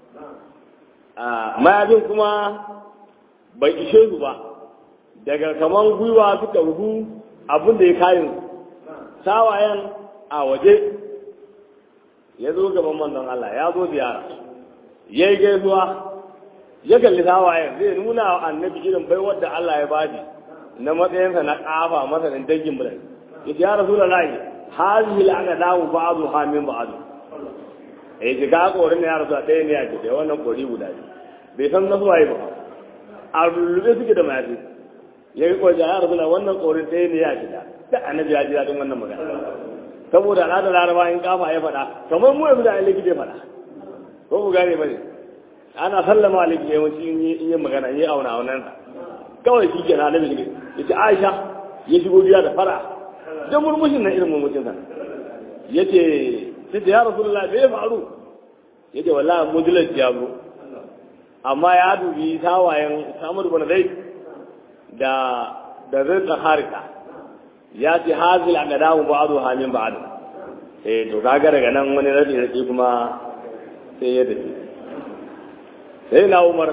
a mayafin kuma bai ishe su ba daga kaman gwiwa suka rubu abin da ya kayin sawayen a waje ya zo gaban manzon Allah ya zo ziyara ya yi gaisuwa ya kalli sawayen zai nuna wa annabi irin baiwar da Allah ya bani na matsayinsa na ƙafa masanin dangin mulai ya ce ya rasu da layi hazi la'ana damu ba'adu hamin ba'adu ya ce ga korin da ya rasu a ɗaya ne ya ce da wannan kori guda ne bai san na zuwa yi ba a lullube suke da mayafi ya yi kwanci ya rasu da wannan korin ɗaya ne ya ce da da annabi ya ji daɗin wannan magana saboda al'adar laraba in kafa ya faɗa kamar mu yanzu da an likita ya faɗa ko ku gane ba ne ana sallama a likita yawanci in yi magana in yi auna aunansa kawai shi ke na alamin ne ya ce aisha ya shigo gida da fara da murmushin na irin murmushin sa ya ce sai da ya rasulullah me ya faru ya ce wallahi mujilar ya zo amma ya dubi tawayen samar bana zai da da rizqa harika ya ce hazil a gada mu ba'adu hamin ba'adu eh to kaga daga nan wani rabi rabi kuma sai ya dace sai na umar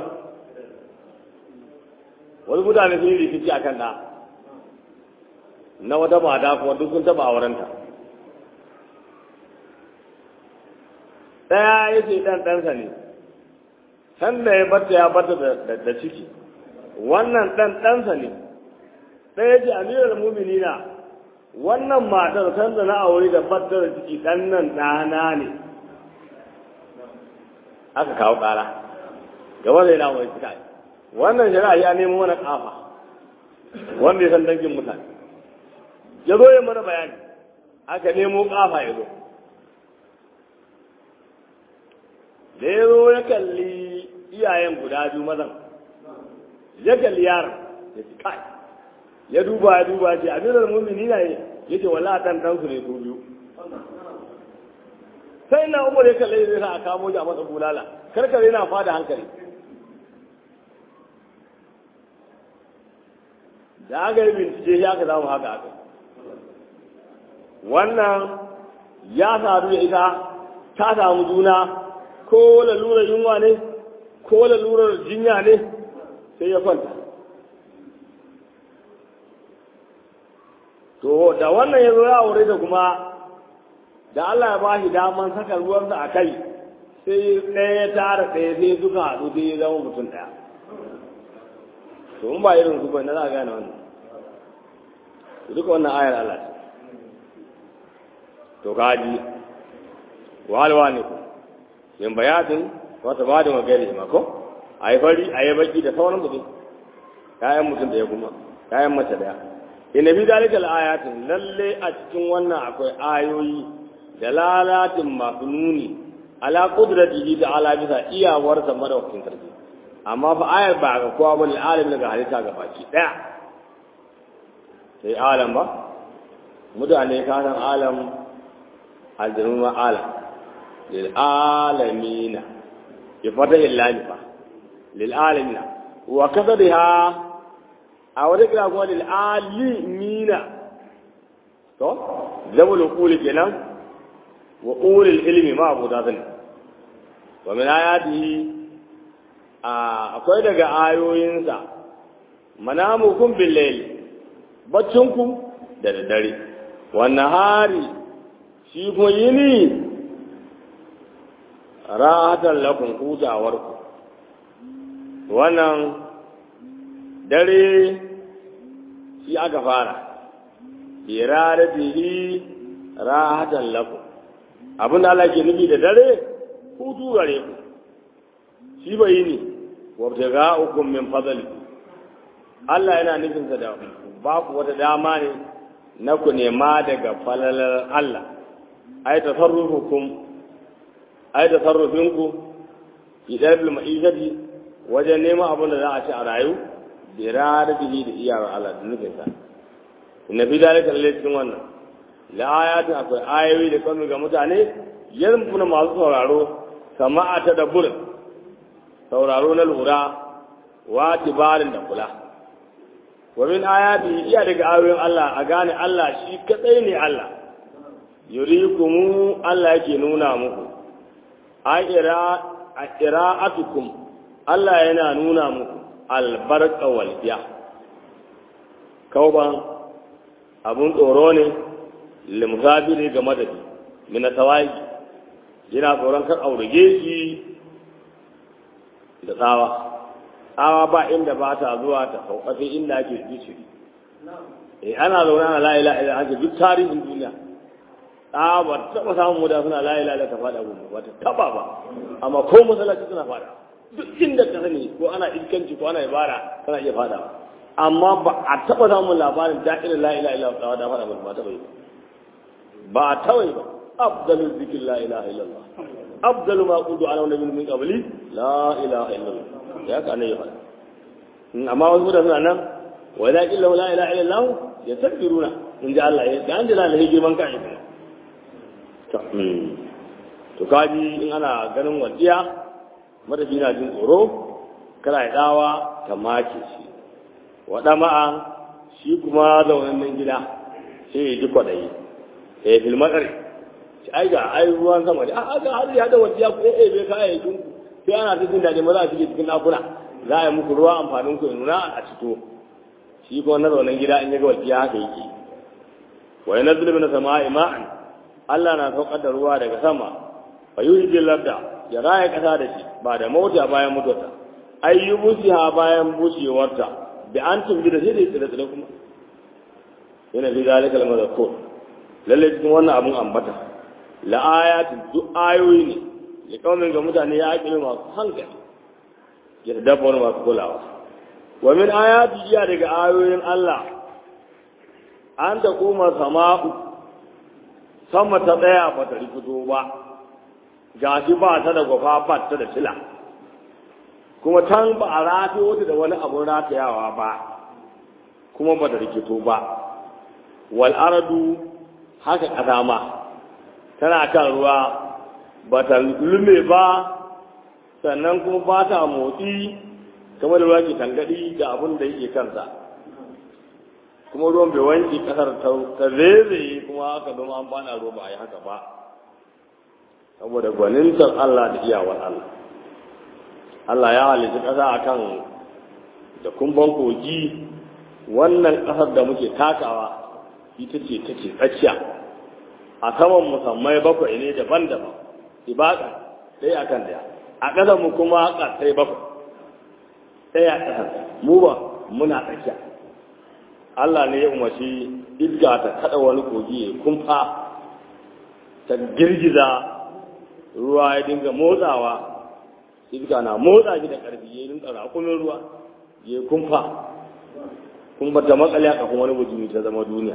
wani mutane sun yi rikici akan da na wata mata kuma duk sun taba aurenta ɗaya ya ce ɗan ɗansa ne can da ya bata ya bata da ciki wannan ɗan ɗansa ne ɗaya ce amiral muminina wannan matar san da na aure da bata da ciki ɗan nan ɗana ne aka kawo ƙara gaba da yana wani cika wannan shari'a ya nemo mana ƙafa wanda ya san dangin mutane ya zo ya mana bayani aka nemo ƙafa ya zo da ya zo ya kalli iyayen guda biyu mazan ya kalli yaron ya ci kai ya duba ya duba ce amiral mumini na ya ce wala dan dan su ne su biyu sai na umar ya kalli zai sa a kamo shi a masa bulala karkare na fada hankali da aka yi bincike ya ka zama haka haka wannan ya sadu da ita ta samu juna ko lalurar yunwa ne ko lalurar jinya ne sai ya kwanta to da wannan ya zo ya aure da kuma da Allah ya ba shi daman saka ruwansa a kai sai ɗaya ya tara ɗaya sai suka haɗu sai ya zama mutum ɗaya to in ba irin su ba na za a gane wannan duka wannan ayar Allah to kaji walwa ne ku yin bayatin wata ba da magana ma ko a yi fari a yi baki da sauran mutum kayan mutum ɗaya kuma kayan mace ɗaya inna bi zalika al-ayatin lalle a cikin wannan akwai ayoyi da lalatin masu nuni ala qudratihi da ala bisa iyawar sa madaukakin sarki amma fa ayar ba ga kowa bane alim daga halitta ga baki daya sai alam ba mutane ka san alam aljinu ma alam lil alamina bi fatahi lillahi fa lil alamina wa kasadiha a wani kira kuma lil alimina to zabul quli kenan wa ulil ilmi ma abu dazan wa min ayatihi akwai daga ayoyinsa manamukum bil layl baccinku da daddare wannan hari shi ko yini rahatan lakum hutawarku wannan dare shi aka fara iradatihi rahatan lakum abinda Allah ke nufi da dare hutu gare ku shi bai yi ne wabtaga'ukum min fadli Allah yana nufin sa da ba ku wata dama ne na ku nema daga falalar Allah ai tasarrufukum ai tasarrufinku fi dalil ma'izati wajen neman abin da za a ci a rayu da iradatihi da iyawar Allah da nufin sa inna fi dalika cikin wannan la ayatin akwai ayoyi da kanu ga mutane yanfuna masu sauraro sama'a ta dabbur sauraro na lura wa tibarin da kula wa min ayati iya daga ayoyin Allah a gane Allah shi kadai ne Allah yurikumu Allah yake nuna muku ayira qira'atukum Allah yana nuna muku albarka wal biya kauban abun tsoro ne limzabiri ga madadi min tawayi yana tsoron kar aurege shi da tsawa tsawa ba inda ba ta zuwa ta sauka sai inda ake zikiri eh ana zaune ana la ilaha illa anta duk tarihin duniya tsawa ba ta taba samun muda suna la ilaha illa ta fada gudu ba ta taba ba amma ko masallaci suna fada duk inda ka sani ko ana iskanci ko ana ibara kana iya fada amma ba a taba samun labarin da'irin la ilaha illa tsawa da fada ba ta bai ba tawai ba afdalu zikri la ilaha illallah afdalu ma qulu ala nabiyyin min qabli la ilaha illallah ya ka ne ya fada amma wasu da suna nan wala illa la ilaha illallah ya takbiruna in ji Allah ya ga an jira lahi girman kai to to kaji in ana ganin wadiya madafi na jin tsoro kana ya dawa ka make shi wada ma'a shi kuma zaunan nan gida sai ya ji kwadayi eh fil madari shi ai ga ai ruwan sama da a ga har ya da wadiya ku eh bai kayayyakin ku sai ana ta jin dadi maza a cikin cikin dakuna za a yi muku ruwa amfanin ku nuna a cito shi kuma na zaunan gida in ya ga wadiya haka yake wa yanzilu min sama'i ma'an Allah na saukar da ruwa daga sama fa yuhijil ladda ya raya kasa da shi ba da mota bayan mutuwarta ayyubusiha bayan bushewarta da an tumbi da sai da tsire tsire kuma yana fi zalika al-mazkur lalle cikin wannan abun ambata la ayatin duk ayoyi ne ya kaumin ga mutane ya ake masu hankali ya dabbar masu kulawa wa min ayati ya daga ayoyin Allah an da kuma sama'u sama ta tsaya ba ta rifito ba gashi ba ta da gwafa ba ta da tila kuma tan ba a rafi wata da wani abun ratayawa ba kuma ba ta rikito ba wal aradu haka kadama tana kan ruwa ba ta lume ba sannan kuma ba ta motsi kamar da ruwa ke tangadi da abin da yake kansa kuma ruwan bai wanke kasar ta zai kuma haka zama an bana ruwa ba a yi haka ba saboda gwanintar Allah da iyawar Allah Allah ya halitta ƙasa a kan da kumban kogi wannan ƙasar da muke takawa ita ce take tsakiya a saman musammai bakwai ne daban-daban ibaka ɗaya a kan ɗaya a ƙasar mu kuma ƙasai bakwai ɗaya a ƙasar mu ba muna tsakiya Allah ne ya umarci iska ta kaɗa wani kogi ya kumfa ta girgiza ruwa ya dinga motsawa iska na motsa shi da ƙarfi ya dinga rakumin ruwa ya kumfa kumfa ta matsali a kafin wani bujimi ta zama duniya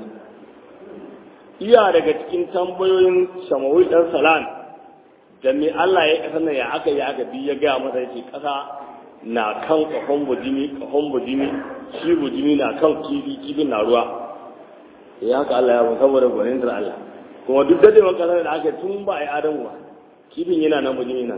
iya daga cikin tambayoyin shamawul ɗan salam da me Allah ya ƙasa nan ya aka yi aka bi ya gaya masa ya ce ƙasa na kan kafin bujimi kafin bujimi shi bujimi na kan kifi kifin na ruwa ya haka Allah ya ba saboda gwanintar Allah kuma duk da dai ƙasar da aka tun ba a yi adamu ba kifin yana nan bujimi nan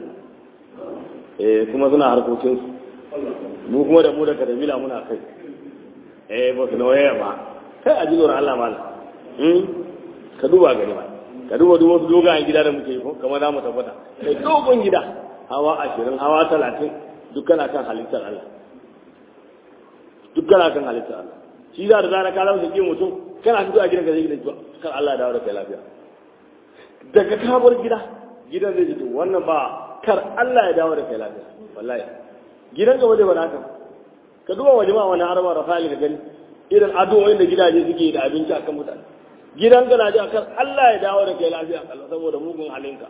eh kuma suna harkokin su mu kuma da mu da kadabila muna kai eh ba su nawaye ba kai a jizo Allah mala hmm ka duba gani ba ka duba duk wasu dogayen gida da muke yi ko kamar da mu tabbata kai dogon gida hawa ashirin hawa talatin duk kana kan halittar Allah duk kana kan halittar Allah shi da da zara ka lawo shi mutum kana fito a gidan ka zai gidan kan Allah ya dawo da kai lafiya daga kabar gida gidan zai ji wannan ba kar Allah ya dawo da kai lafiya wallahi gidan gaba da ba haka ka duba wa jama'a wannan harba rafali da gani irin addu'o'in da gidaje suke da abinci akan mutane gidan ka na ji kar Allah ya dawo da kai lafiya Allah saboda mugun halinka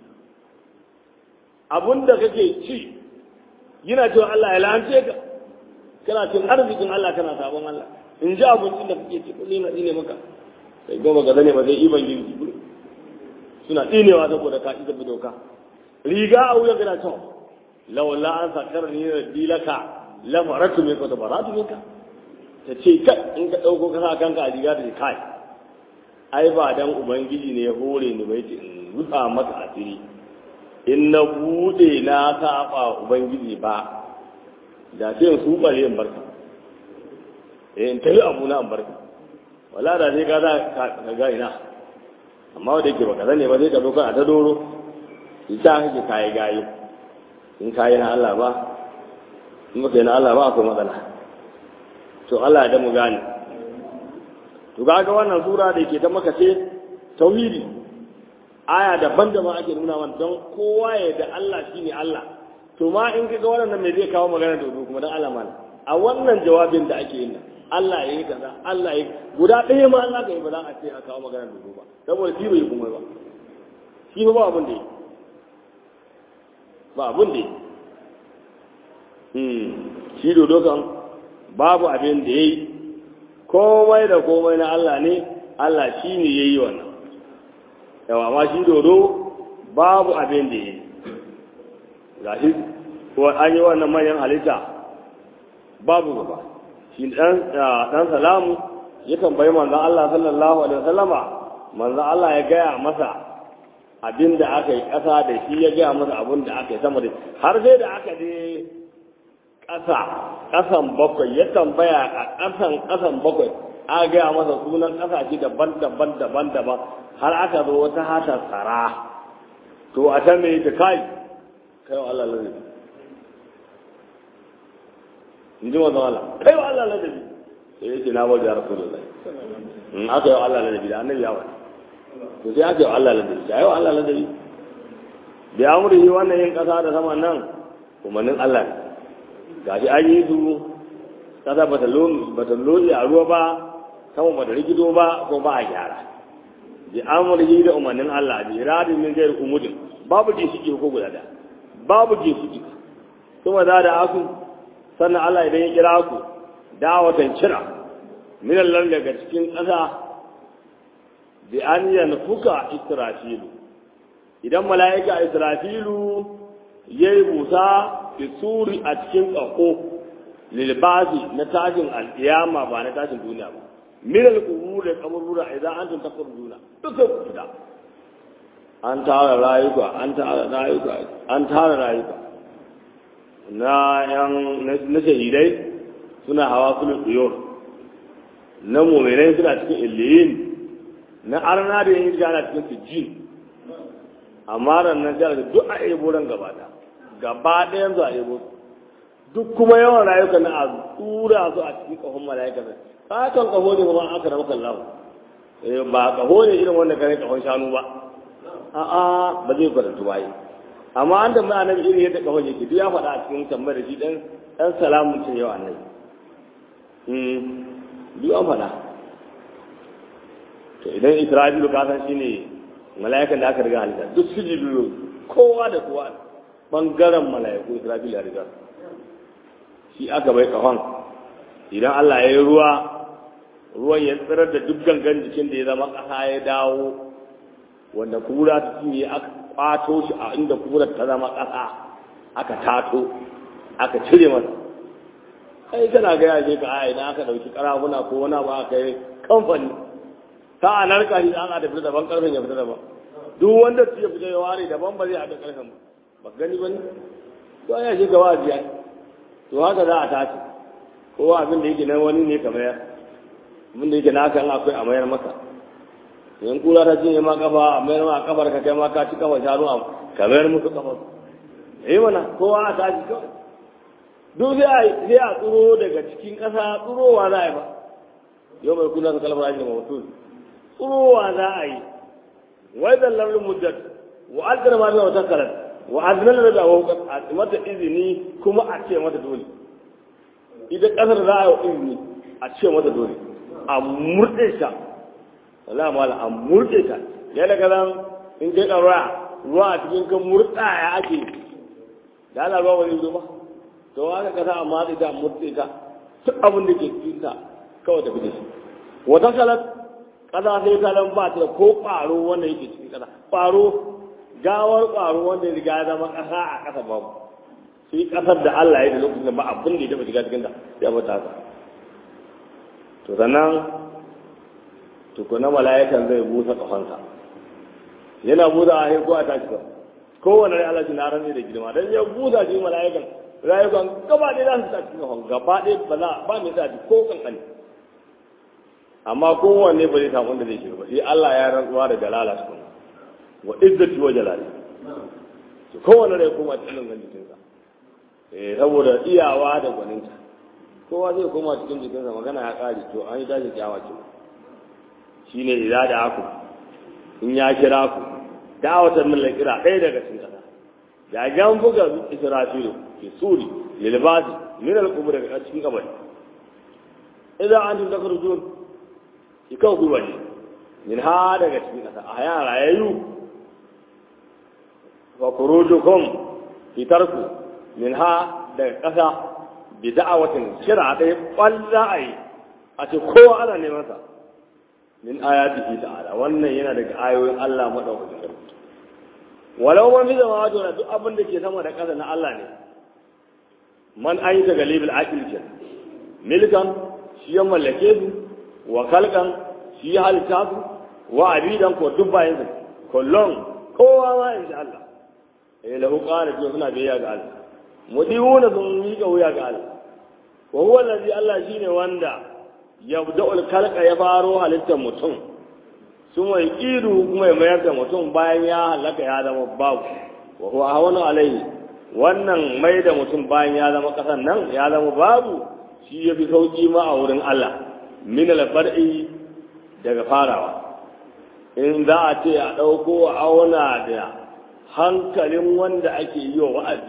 abunda kake ci yana cewa Allah ya lance ka kana cin arzikin Allah kana sabon Allah in ji abincin da kake ci kulli na dine maka sai goma ga zane ba zai iban girki suna dinewa saboda ka isa doka riga a wuyan gana cewa lawala an sakar ni da dilaka la faratu me ko da baratu me ka ta ce kai in ka dauko ka sa kanka a riga da kai ai ba dan ubangiji ne ya hore ni bai ce in rutsa maka asiri in na bude na saba ubangiji ba da sai su bare in barka eh in tayi abu na in barka wala da sai ka za ka ga ina amma wanda yake baka zane ba zai ka zo ka ta doro ita kake kai gayi in kai na Allah ba in baka na Allah ba akwai matsala to Allah ya da mu gane to kaga wannan sura da yake ta maka ce tauhidi aya daban-daban ake nuna mana don kowa ya da Allah shine Allah to ma in kaga wannan me zai kawo magana da kuma dan Allah mana a wannan jawabin da ake yin Allah yayi kaza Allah yayi guda ɗaya ma Allah kai ba za a ce a kawo magana da ba saboda shi bai kuma ba shi ba abun da yi ba abun da yi hmm shi dodo kan babu abin da yayi komai da komai na Allah ne Allah shine yayi wannan yawa amma shi dodo babu abin da yi gashi ko an yi wannan manyan halitta babu gaba shi dan dan salamu yakan bai manzon Allah sallallahu alaihi wasallama manzon Allah ya gaya masa abin da aka yi ƙasa da shi ya gaya masa abin da aka yi sama da har sai da aka je ƙasa ƙasan bakwai ya tambaya a ƙasan ƙasan bakwai aka gaya masa sunan ƙasashe daban-daban daban-daban har aka zo wata hata tsara to a ta mai ta kai kai wa Allah ladabi in ji mazan Allah kai wa Allah ladabi sai yake na wajen rasulullah in aka yi wa Allah ladabi da annabi ya wani to sai aka yi wa Allah ladabi da yi wa Allah ladabi da ya murhi wannan yin ƙasa da sama nan umarnin Allah ne ga shi an yi su ƙasa ba ta lodi a ruwa ba sama ba ta rigido ba ko ba a gyara da amurhi da umarnin Allah bi iradin min gairi umudin babu ginshiki ko guda da babu ginshiki kuma za da aku sannan Allah idan ya kira ku dawatan kira min Allah daga cikin ƙasa bi an yanfuka israfilu idan mala'ika israfilu yayi busa fi suri a cikin ƙaho lilbasi na tashin al'iyama ba na tashin duniya ba min al-qubur da kaburbura idan antum takburuna duka ku fita an tara rayuka an tara rayuka an tara rayuka na yan na shahidai suna hawa kullu tsiyor na mu'minai suna cikin illiyin na arna da yin jana cikin sijjin amma ran nan jara duk a ebo ran gaba da gaba ɗayan su a ebo duk kuma yawan rayuka na a tsura su a cikin kahon mala'ika katon kaho ne kuma aka rama kallahu ba kaho ne irin wanda kare kahon shanu ba a'a ba zai kwarantu ba yi amma an da mai annabi irin yadda kahon yake duk ya faɗa a cikin tambayar da shi dan dan salamun ce yau annabi hmm duk an faɗa to idan Isra'ilu ka san shine mala'ikan da aka riga halitta duk su jibiru kowa da kowa bangaren mala'iku Isra'ilu ya riga shi aka bai kahon idan Allah ya yi ruwa ruwan ya tsirar da duk gangan jikin da ya zama ƙasa ya dawo wanda kura ta cinye aka kwato shi a inda kura ta zama ƙasa aka tato aka cire masa kai kana ga yaje ka ai idan aka dauki karafuna ko wani abu aka yi kamfani ta anarka shi an da fita daban karfin ya fita daban duk wanda su ya fita ya ware daban ba zai haɗa karfin ba gani ba ne to ya shi gaba jiya to haka za a tashi kowa abin da yake nan wani ne ka mayar abin da yake na kan akwai a mayar maka yan kula ta cinye ma kafa a mayar ma kafar ka kai ma ka ci kafa shanu a ka mayar musu kafar eh mana kowa a tashi kawai duk sai a sai a tsuro daga cikin ƙasa tsurowa za a yi ba yau mai kula da kalmar ajiyar mawutul tsurowa za a yi wai da lalun mujjad wa alkar ma biya wata karar wa azinar da a mata izini kuma a ce mata dole idan kasar za a yi izini a ce mata dole a murɗe ta wala mala a murɗe ta ya daga nan in kai ɗan ruwa ruwa a cikin kan murɗa ya ake da ana ruwa wani zo ba to haka kasa a matse ta a murɗe ta duk abin da ke cikin ta kawai tafi da shi wata salat kasa sai ta dan ba ta da ko ƙwaro wanda yake cikin kasa ƙwaro gawar ƙwaro wanda ya riga ya zama ƙasa a ƙasa babu sai ƙasar da Allah ya da lokacin da ba abin da ya taɓa shiga cikin ta ya bata haka to sannan tukuna mala'ikan zai busa ƙafansa yana busa a ko a tashi ka kowane rai Allah shi na ran da girma dan ya busa shi mala'ikan rayukan gaba ɗaya za su tashi kafan gaba ɗaya ba za ba mai zafi ko kankani amma kowanne ba zai samu wanda zai shiga ba sai Allah ya rantsuwa da jalala su wa izzati wa jalali to kowanne rai kuma cikin nan jikinsa eh saboda iyawa da gwaninta kowa zai koma cikin jikinsa magana ya kare to an yi tashi kyawa ce shine idza da aku in ya kira ku da'awatan min lakira ɗaya daga cikin kasa da gan buga israfilu fi suri lilbasi min al-qubur daga cikin kabari idan antum takhrujun ikau ku bane min ha daga cikin kasa a yara yayu wa khurujukum fitarku min ha daga kasa bi da'awatin kira ɗaya kwalla ai a ce kowa ana neman sa min ayatihi ta'ala wannan yana daga ayoyin Allah madaukakin sarki walau man fi samawati wa duk abin da ke sama da ƙasa na Allah ne man ayyuka galibil aqil ke milkan shi ya mallake su wa kalkan shi ya halitta su wa abidan ko duk bayan su kullum kowa ma insha Allah eh lahu qala ji suna biya ga Allah mudiwuna sun yi ga wuya ga Allah wa huwa allazi Allah shine wanda yabda'ul khalqa ya faro halittar mutum sun wai kidu kuma ya mayar da mutum bayan ya halaka ya zama babu wa huwa ahwanu alaihi wannan mai da mutum bayan ya zama kasan nan ya zama babu shi yafi sauki ma a wurin Allah min al-far'i daga farawa in za a ce a dauko auna da hankalin wanda ake yi wa wa'azi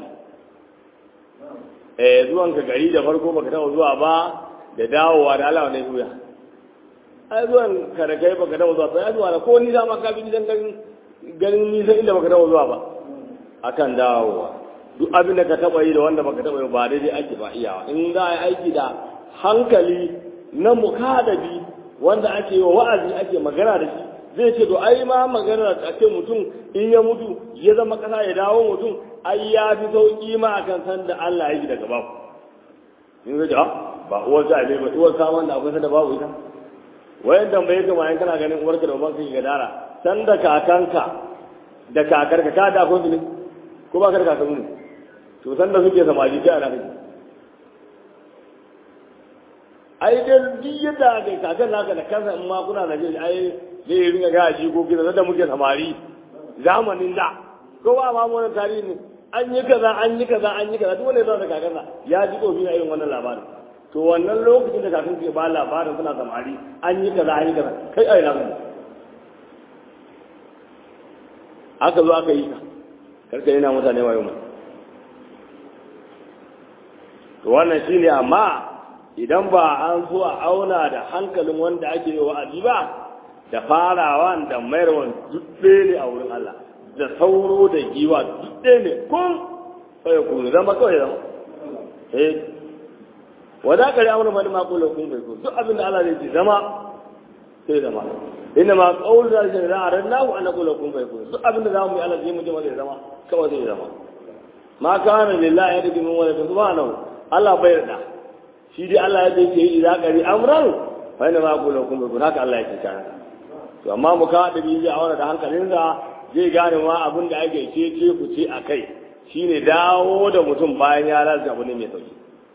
eh zuwan ka gari da farko baka taɓa zuwa ba da dawowa da Allah ne zuwa ai zuwan ka da kai baka taɓa zuwa sai zuwa da ko ni ma ka bi dan ganin ganin ni sai inda baka taɓa zuwa ba akan dawowa duk abin da ka taɓa yi da wanda baka taɓa yi ba daidai ake ba iyawa in za a yi aiki da hankali na mukadabi wanda ake yi wa wa'azi ake magana da shi zai ce to ai ma magana a ce mutum in ya mutu ya zama kasa ya dawo mutum ai ya fi sauki ma akan san da Allah ya yi daga babu in ga ja ba uwar ta ne ba uwar saman da akwai sanda babu ita wayan tambaye ka bayan kana ganin uwarka da ubanka ki gadara san da kakanka da kakarka ka da akwai ne ko ba ka da kakanku ne to san da suke samaji ta ana kake ai dai duk yadda kai kakan naka da kansa in ma kuna da ji ai zai ringa ga jikoki da da muke samari zamanin da ko ba ma mu tarihi ne an yi kaza an yi kaza an yi kaza duk wanda ya da kakansa ya ji kofi na irin wannan labarin to wannan lokacin da kakan ke ba labarin suna samari an yi kaza an yi kaza kai ai na mun aka zo aka yi ka karka yana mutane wayo mai to wannan shine amma idan ba an zo a auna da hankalin wanda ake yi wa'azi ba da farawa da mayarwan dudde ne a wurin Allah da sauro da giwa dudde ne kun sai ku zama kawai zama eh wada kare amana ma da makula kun bai ku duk abin da Allah zai ji zama sai zama inna ma qaul da shi da arannahu an naqula kun bai ku duk abin da zamu yi Allah zai mu ji zai zama kawai zai zama ma kana lillahi yadda min wala subhanahu Allah bai yarda shi dai Allah ya ce yi idza qari amran fa inna ma qulu kum bi haka Allah yake kana to amma mu ka da biyi a wannan da hankalinsa zai gane ma abin da ake ce ce ku ce akai shine dawo da mutum bayan ya rasa abu ne mai sauki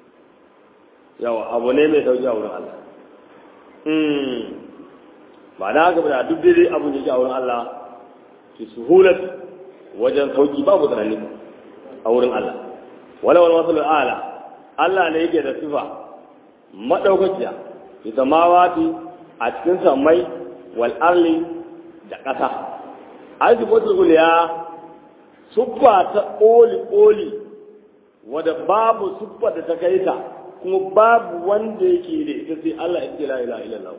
yawa abu ne mai sauki a wurin Allah hmm ba da haka ba duk dai abu ne a wurin Allah ki suhulat wajen sauki babu tsanani a wurin Allah wala wal masalul ala Allah ne yake da sifa madaukakiya fi samawati a cikin samai wal arli da ƙasa azifatul uliya suffa ta oli oli wanda babu suffa da ta kai ta kuma babu wanda yake da ita sai Allah yake la ilaha illallah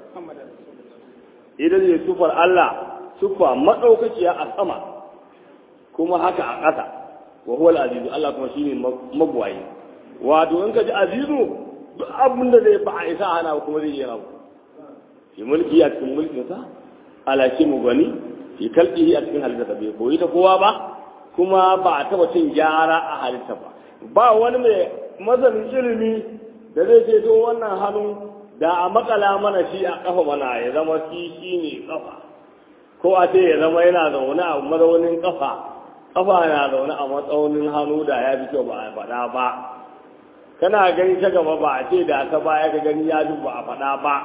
idan ne suffar Allah suffa madaukakiya a sama kuma haka a ƙasa wa huwa al-aziz Allah kuma shine magwayi wato in ka ji azizu duk abin da zai ba a isa hana kuma zai yi rabu fi mulki a cikin mulkinsa alaki mu gani fi kalbihi a cikin halitta bai koyi ta kowa ba kuma ba a taba cin gyara a halitta ba ba wani mai mazanin ilimi da zai ce to wannan hannu da a makala mana shi a kafa mana ya zama shi shi ne kafa ko a ce ya zama yana zaune a mazaunin kafa kafa yana zaune a matsaunin hannu da ya fi kyau ba a faɗa ba kana gani ta gaba ba a ce da ka baya ka gani ya duk ba a faɗa ba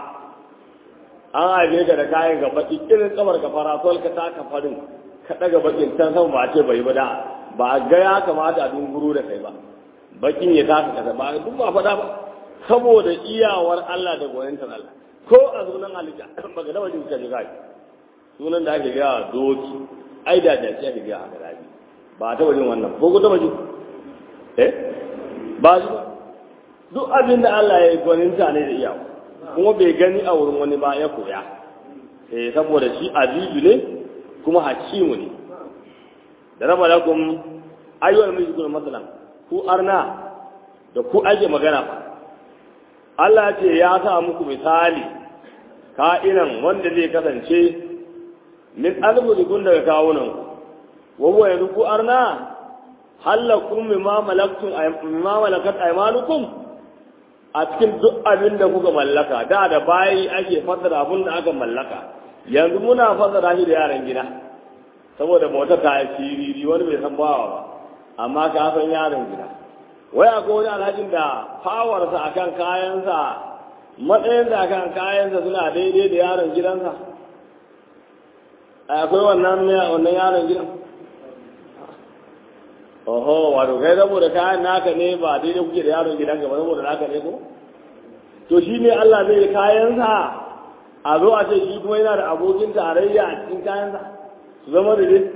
an haife ka da kayan gaba irin kamar ka farasol ka taka farin ka ɗaga bakin can sama ba a ce bai ba da ba a ga ya kamata a dunguru da kai ba bakin ya taka kasa ba duk ba faɗa ba saboda iyawar Allah da goyantar Allah ko a sunan halitta ba ka taba jin ka ji kai sunan da ake gaya doki ai da da ake gaya haka da ba taba jin wannan ko ku taba ji eh ba ji ba duk abin da Allah ya yi gwaninta ne da iyawa kuma bai gani a wurin wani ba ya koya eh saboda shi azizu ne kuma hakimu ne da raba lakum ayyuhal mushrikun masalan ku arna da ku ake magana fa Allah ce ya sa muku misali ka'inan wanda zai kasance min almudikun daga kawunan wa huwa yarku arna halakum mimma malaktum mimma malakat aymanukum a cikin duk abin da kuka mallaka da da bayi ake fassara abin da aka mallaka yanzu muna fassara shi da yaran gida saboda bauta ta siriri wani bai san bawa ba amma ka san yaran gida wai akwai wani alhajin da fawarsa akan kayansa matsayin da akan kayansa suna daidai da yaron gidansa akwai wannan wannan yaron gidan oho wato kai saboda kayan naka ne ba daidai kuke da yaron gidanka ba saboda naka ne ko to shi ne Allah zai yi kayansa a zo a ce shi kuma yana da abokin tarayya a cikin kayansa su zama da dai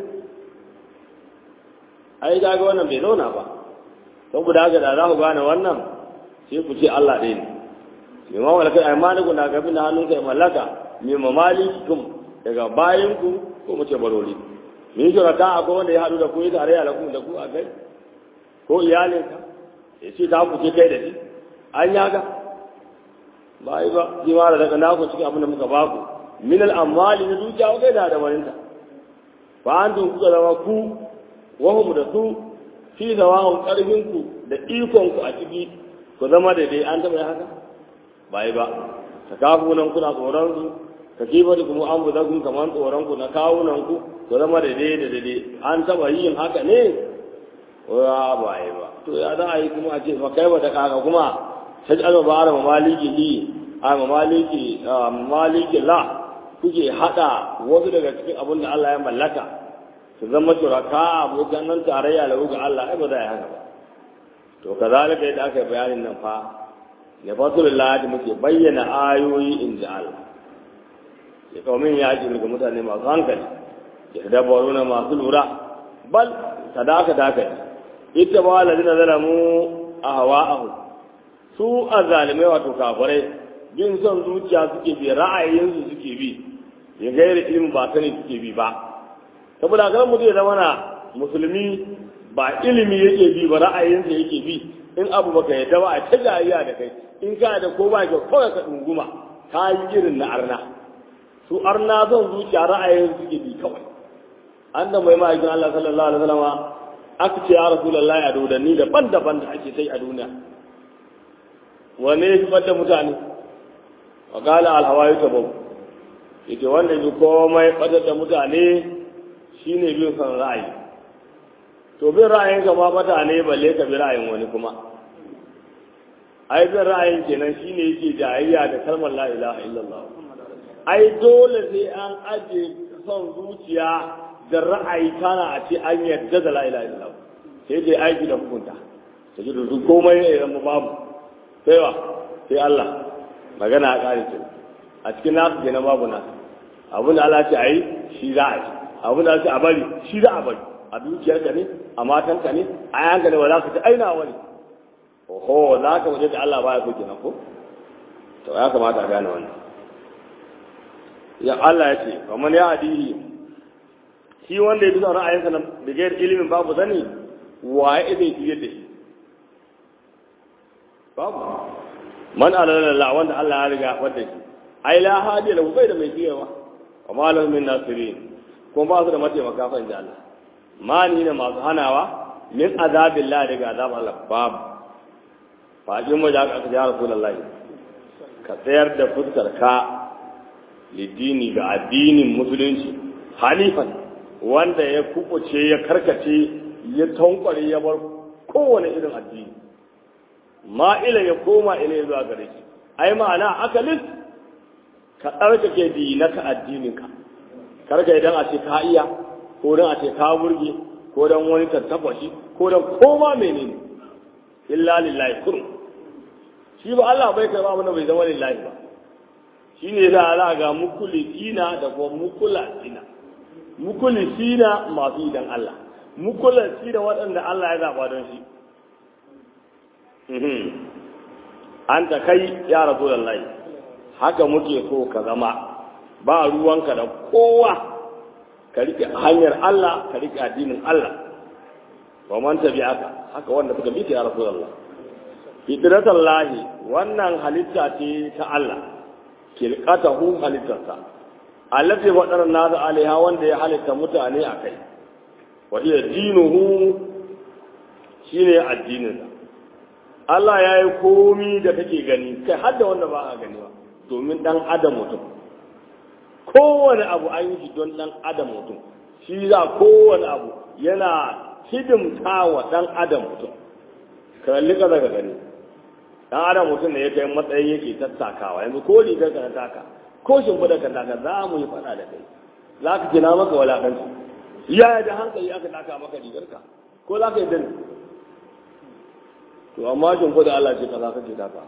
ai ga wannan bai zauna ba saboda haka da za ku gane wannan sai ku ce Allah ɗaya ne mai mamalaka ai malikun da gabin da hannunka ya mallaka mai mamalikum daga bayinku ko mu ce baroli min shuraka akwai wanda ya haɗu da ku ya tare ya lakum da ku a kai ko iyalinka ya ce ta ku ce kai da shi an yaga ba yi ba ji ma da daga naku cikin abin da muka baku min al'amali na dukiya wa kai da da waninta ba an tun kuka zama ku wahum da su fi zawahun ƙarfinku da ikonku a ciki ku zama daidai an taɓa yi haka ba yi ba ta kafu nan kuna tsoron su ka kifa da kuma an buza kun kamar tsoron ku na kawunan ku ku zama daidai da daidai an taɓa yin haka ne wa ba yi ba to ya za a yi kuma a ce fa kai ba da kaka kuma ta ji alba bara mamaliki li a mamaliki mamaliki la kuke haɗa wasu daga cikin abin da Allah ya mallaka su zama shuraka abokan nan tarayya da ga Allah ai ba za a yi haka ba to kazalika yadda aka yi bayanin nan fa ne fatulillahi muke bayyana ayoyi in ji Allah ya kaumin ya ji ga mutane masu hankali ya dabaru na masu lura bal sadaka daka ita ba ladina zalamu ahwa'ahu su azalimai wato kafirai bin son zuciya suke bi ra'ayinsu suke bi ya gairi ilimi ba sani suke bi ba saboda kan mutum ya zama na musulmi ba ilimi yake bi ba ra'ayinsa yake bi in abu baka yadda ba a ta jariya da kai in ka da ko ba ka kawai ka dunguma ka yi irin na arna su arna zan zuciya ra'ayin suke bi kawai an da mai ma'aikin Allah sallallahu alaihi wasallam aka ce ya rasulullahi a dodanni daban-daban da ake sai a duniya wane ya fi da mutane wa qala al-hawayu tabu ita wanda bi komai fadar da mutane shine bin san ra'ayi to bin ra'ayin ka ma mutane balle ka bi ra'ayin wani kuma ai bin ra'ayin kenan shine yake jayayya da kalmar la ilaha illallah ai dole sai an aje son zuciya da ra'ayi kana a ce an yarda da la ilaha illallah sai dai aiki da hukunta sai duk komai ne ran babu sai wa sai Allah magana a kare ce a cikin nasu kenan babu nasu abin da Allah ce ayi shi za a yi abin da Allah ce a bari shi za a bari a dukiyarka ne a matanka ne a yanka ne ba za ka ci aina wani oho za ka waje da Allah baya so kenan ko to ya kamata a gane wannan ya Allah ya ce kamar ya adihi shi wanda ya bi son ra'ayinsa na bigayar ilimin babu sani waye zai fiye da shi babu man alalala wanda Allah ya riga wadda shi ai la hadiya lahu bai da mai fiyewa wa malam min nasirin kuma ba su da mataimaka fa inda Allah mani ne masu hanawa min azabillah daga azab Allah babu fajin mu da aka ya rasulullahi ka tsayar da fuskar ka lidini ga addinin musulunci halifan wanda ya kubuce ya karkace ya tankware ya bar kowane irin addini ma ila ya koma ila ya zuwa gare shi ai ma'ana akalin ka tsarkake dinaka addininka karka idan a ce ka iya ko dan a ce ka burge ko dan wani tattabashi ko dan koma menene illa lillahi kur shi ba Allah bai kai ba mun bai zama lillahi ba shine da Allah ga mukulisina da kuma mukulasina mukulisina masu idan Allah mukulasina waɗanda Allah ya zaba don shi an ta kai ya rasulullahi haka muke so ka zama ba ruwanka da kowa ka rike hanyar Allah ka rike addinin Allah wa man tabi'aka haka wanda suka bi ya rasulullah fitratallahi wannan halitta ce ta Allah kilqatahu halittarsa allati fadara nasu alaiha wanda ya halitta mutane akai wa hiya dinuhu shine addininsa Allah ya yi komi da kake gani kai har da wanda ba a gani ba domin dan adam mutum kowane abu an yi shi don dan adam mutum shi za kowane abu yana hidimta wa dan adam mutum kalli ka daga gani dan adam mutum ne ya kai matsayi yake tattakawa yanzu ko rigar ka taka ko shimfiɗa ka taka za mu yi faɗa da kai za ka gina maka walakanci yaya da hankali aka taka maka rigar ka ko za ka yi dani to amma shimfiɗa Allah ce kaza kake taka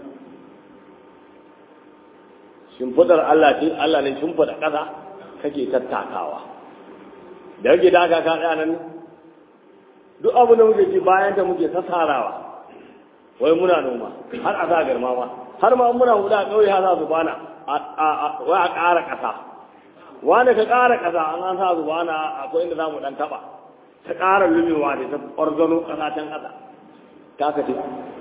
shimfiɗar Allah ce Allah ne shimfiɗa kaza kake tattakawa da yake daga ka tsaya nan duk abu da muke ci bayan ta muke sassarawa wai muna noma har a sa garma ma har ma muna huda kauye har za su bana wai a ƙara ƙasa wani ka ƙara ƙasa an an sa su bana akwai inda za mu ɗan taɓa ta ƙara lumewa ne ta ƙwarzano ƙasa can ƙasa ta ka ce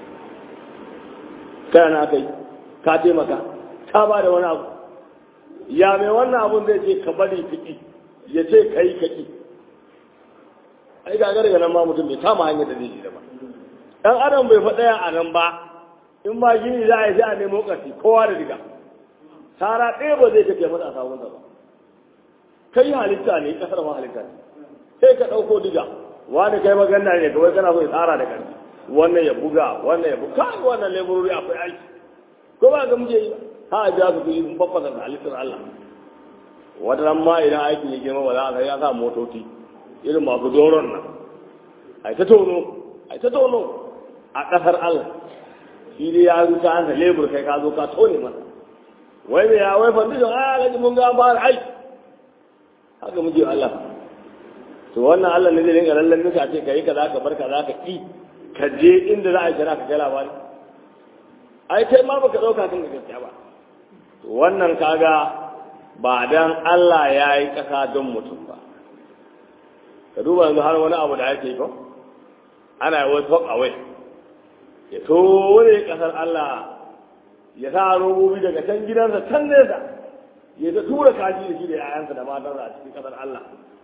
kana na kai ka taimaka ka ba da wani abu ya mai wannan abun zai ce ka bari kiki ya ce ka yi kaki ai gagar daga nan ma mutum bai kama hanyar da zai yi da ba ɗan adam bai faɗaya a nan ba in ba gini za a yi sai a nemo ƙarfi kowa da diga tara ɗaya ba zai take mata a sabon ba kai halitta ne ƙasar ma halitta ne sai ka ɗauko diga wani kai magana ne kawai kana so ya tsara da ƙarfi wannan ya buga wannan ya buga kai wannan leburori akwai aiki ko ba ga muke yi ha a biya su kuɗi sun faffasa da halittar Allah wata ran ma idan aikin ya girma ba za a kai ya sa motoci irin masu doron nan ai ta tono ai ta tono a ƙasar Allah shi dai ya zuta an lebur kai ka zo ka tone masa wai me ya wai fandishin a alaji mun ga fara aiki haka muke Allah to wannan Allah ne zai rinka lallan nuka ce kai kaza ka bar kaza ka ki ka je inda za a jira ka kai labari ai kai ma baka dauka kan gaskiya ba to wannan kaga ba dan Allah ya yi kasa don mutum ba ka duba yanzu har wani abu da ake ko ana yi wasu awai ya tore kasar Allah ya sa robobi daga can gidansa can nesa ya ta tura kaji da shi da yayansa da matansa a cikin kasar Allah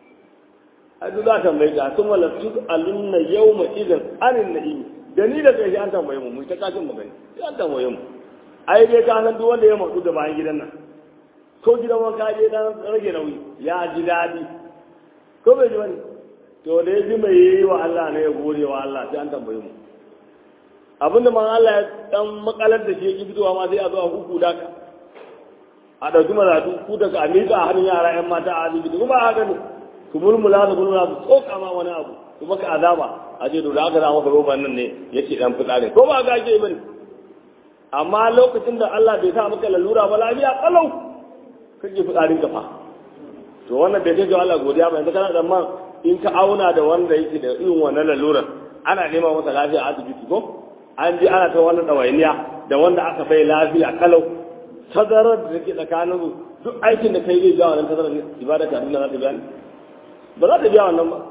a duk za ta mai ga sun wala su alunna yau ma idan anin na'imi da ni da kai shi an tambaye mu mu ta kashin mu gani sai an tambaye mu ai dai ka san duk wanda ya mutu da bayan gidan nan ko gidan wanka je dan rage nauyi ya ji daɗi ko bai ji wani to da ya ji mai yi wa Allah ne ya gode wa Allah sai an tambaye mu abinda man Allah ya dan makalar da shi yake fitowa ma sai a zo a huku da ka a dauki mazatu ku daga a miƙa a hannun yara ƴan mata a asibiti kuma a gani ku mulmula da mulmula su tsoka ma wani abu su maka azaba a ce to da aka zama roban nan ne yake dan fitsari ko ba ga ke bane amma lokacin da Allah bai sa maka lalura ba lafiya kalau kake fitsarin ka fa to wannan bai kai ga Allah godiya ba yanzu kana da man in ka auna da wanda yake da irin wannan lalurar ana neman masa lafiya a asibiti ko an ji ana ta wannan dawainiya da wanda aka bai lafiya kalau tazarar da take tsakanin su duk aikin da kai zai biya wannan tazarar ibada ta Allah za ta biya ba za ta biya wannan ba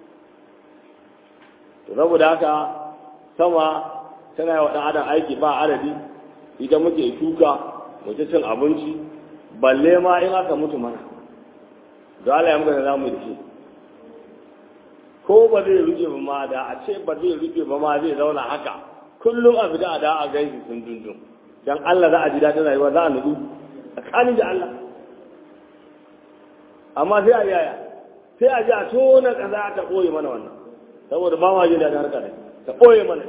to saboda haka sama tana yi wa ɗan adam aiki ba adadi ita muke shuka mu ci cin abinci balle ma in aka mutu mana da Allah ya muka za mu yi da shi ko ba zai rike ba ma da a ce ba zai rike ba ma zai zauna haka kullum a fida da a gaishe sun dundun dan Allah za a ji daɗin rayuwa za a nutsu tsakanin da Allah amma sai a yaya sai a ji a tona ƙasa ta ɓoye mana wannan saboda ba ma jin daɗin harka da ta ɓoye mana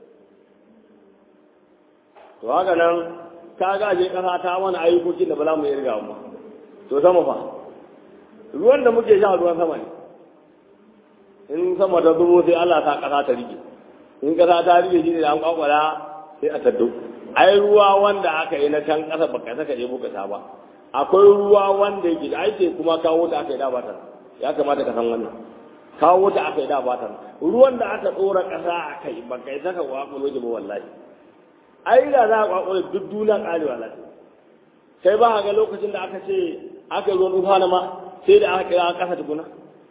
to haka nan ka gaje ƙasa ta mana ayyukokin da ba za mu yi riga ba to sama fa ruwan da muke sha ruwan sama ne in sama ta zubo sai Allah ta ƙasa ta rike in ƙasa ta rike shi ne da an kwakwala sai a taddo ai ruwa wanda aka yi na can ƙasa baka saka je buka ta ba akwai ruwa wanda yake da ake kuma kawo ta aka yi da ba ta ya kamata ka san wannan kawo ta aka yi da ba ta ruwan da aka tsora ƙasa aka yi baka yi saka kwakwalo ji ba wallahi ai da za a kwakwalo duk duniya ƙarewa lafiya sai ba ga lokacin da aka ce aka yi ruwan ufa na ma sai da aka kira ƙasa tukuna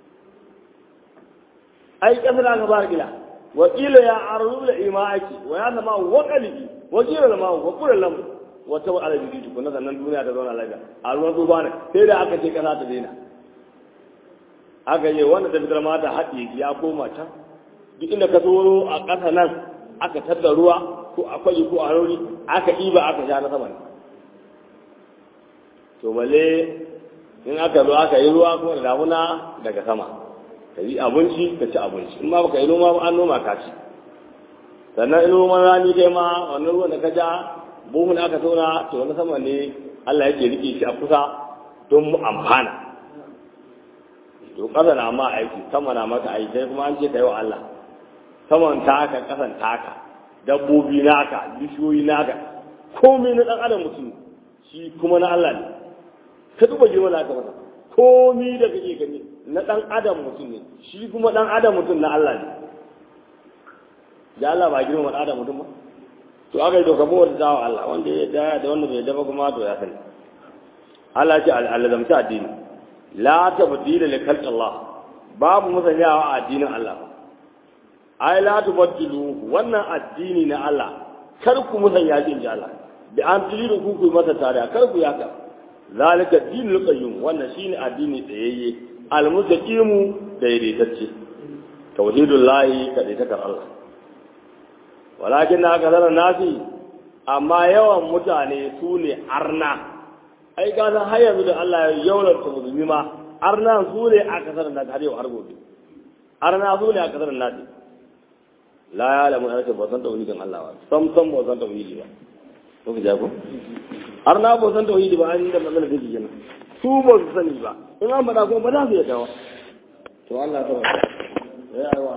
ai ƙasa da aka ba gila wakila ya arzu da ima'aki wa ya zama waƙalibi wakila da ma'u wa kula lamu wata wa'ala jiki tukuna sannan duniya ta zauna lafiya a ruwan tsufa ne sai da aka ce kasa ta daina aka yi wanda ta fitar ma da haɗe ya koma can duk inda ka zo a ƙasa nan aka tadda ruwa ko a kwali ko a rauni aka ɗiba aka sha na sama ne to balle in aka zo aka yi ruwa kuma da damuna daga sama ka yi abinci ka ci abinci in ma baka yi noma ba an noma ka ci sannan in noman rani kai ma wannan ruwan da ka ja buhun aka tona to wani sama ne Allah yake rike shi a kusa don mu amfana to ƙasa na ma aiki sama na maka aiki sai kuma an ce kai wa Allah saman taka ƙasan taka dabbobi naka bishiyoyi naka komai na ɗan adam mutum shi kuma na Allah ne ka duba girma na aka masa komi da kake gani na dan adam mutum ne shi kuma dan adam mutum na Allah ne ya Allah ba girma dan adam mutum ba to aka yi doka mawar dawa Allah wanda ya daya da wanda bai daba kuma to ya sani Allah ya ce al'azamta addini la tabdila li khalqi Allah babu musanyawa a addinin Allah ai la tubaddilu wannan addini na Allah kar ku musanya shi inji Allah da an tiliru ku ku masa tare kar ku yaka zalika dinul qayyim wannan shine addini tsayayye almustaqimu daidaitacce tauhidullahi kadaitakar Allah walakin akthara nasi amma yawan mutane su ne arna ai ga har yanzu da Allah ya yaular ta musulmi ma arna su ne akthara nasi har yau har gobe arna su ne akthara nasi la ya lamu anaka ba san tauhidin Allah ba sam sam ba san tauhidi ba ko ka jago arna ba san tauhidi ba an da magana da kenan su ba su sani ba in an faɗa kuma ba za su yi dawa to Allah ta ba ya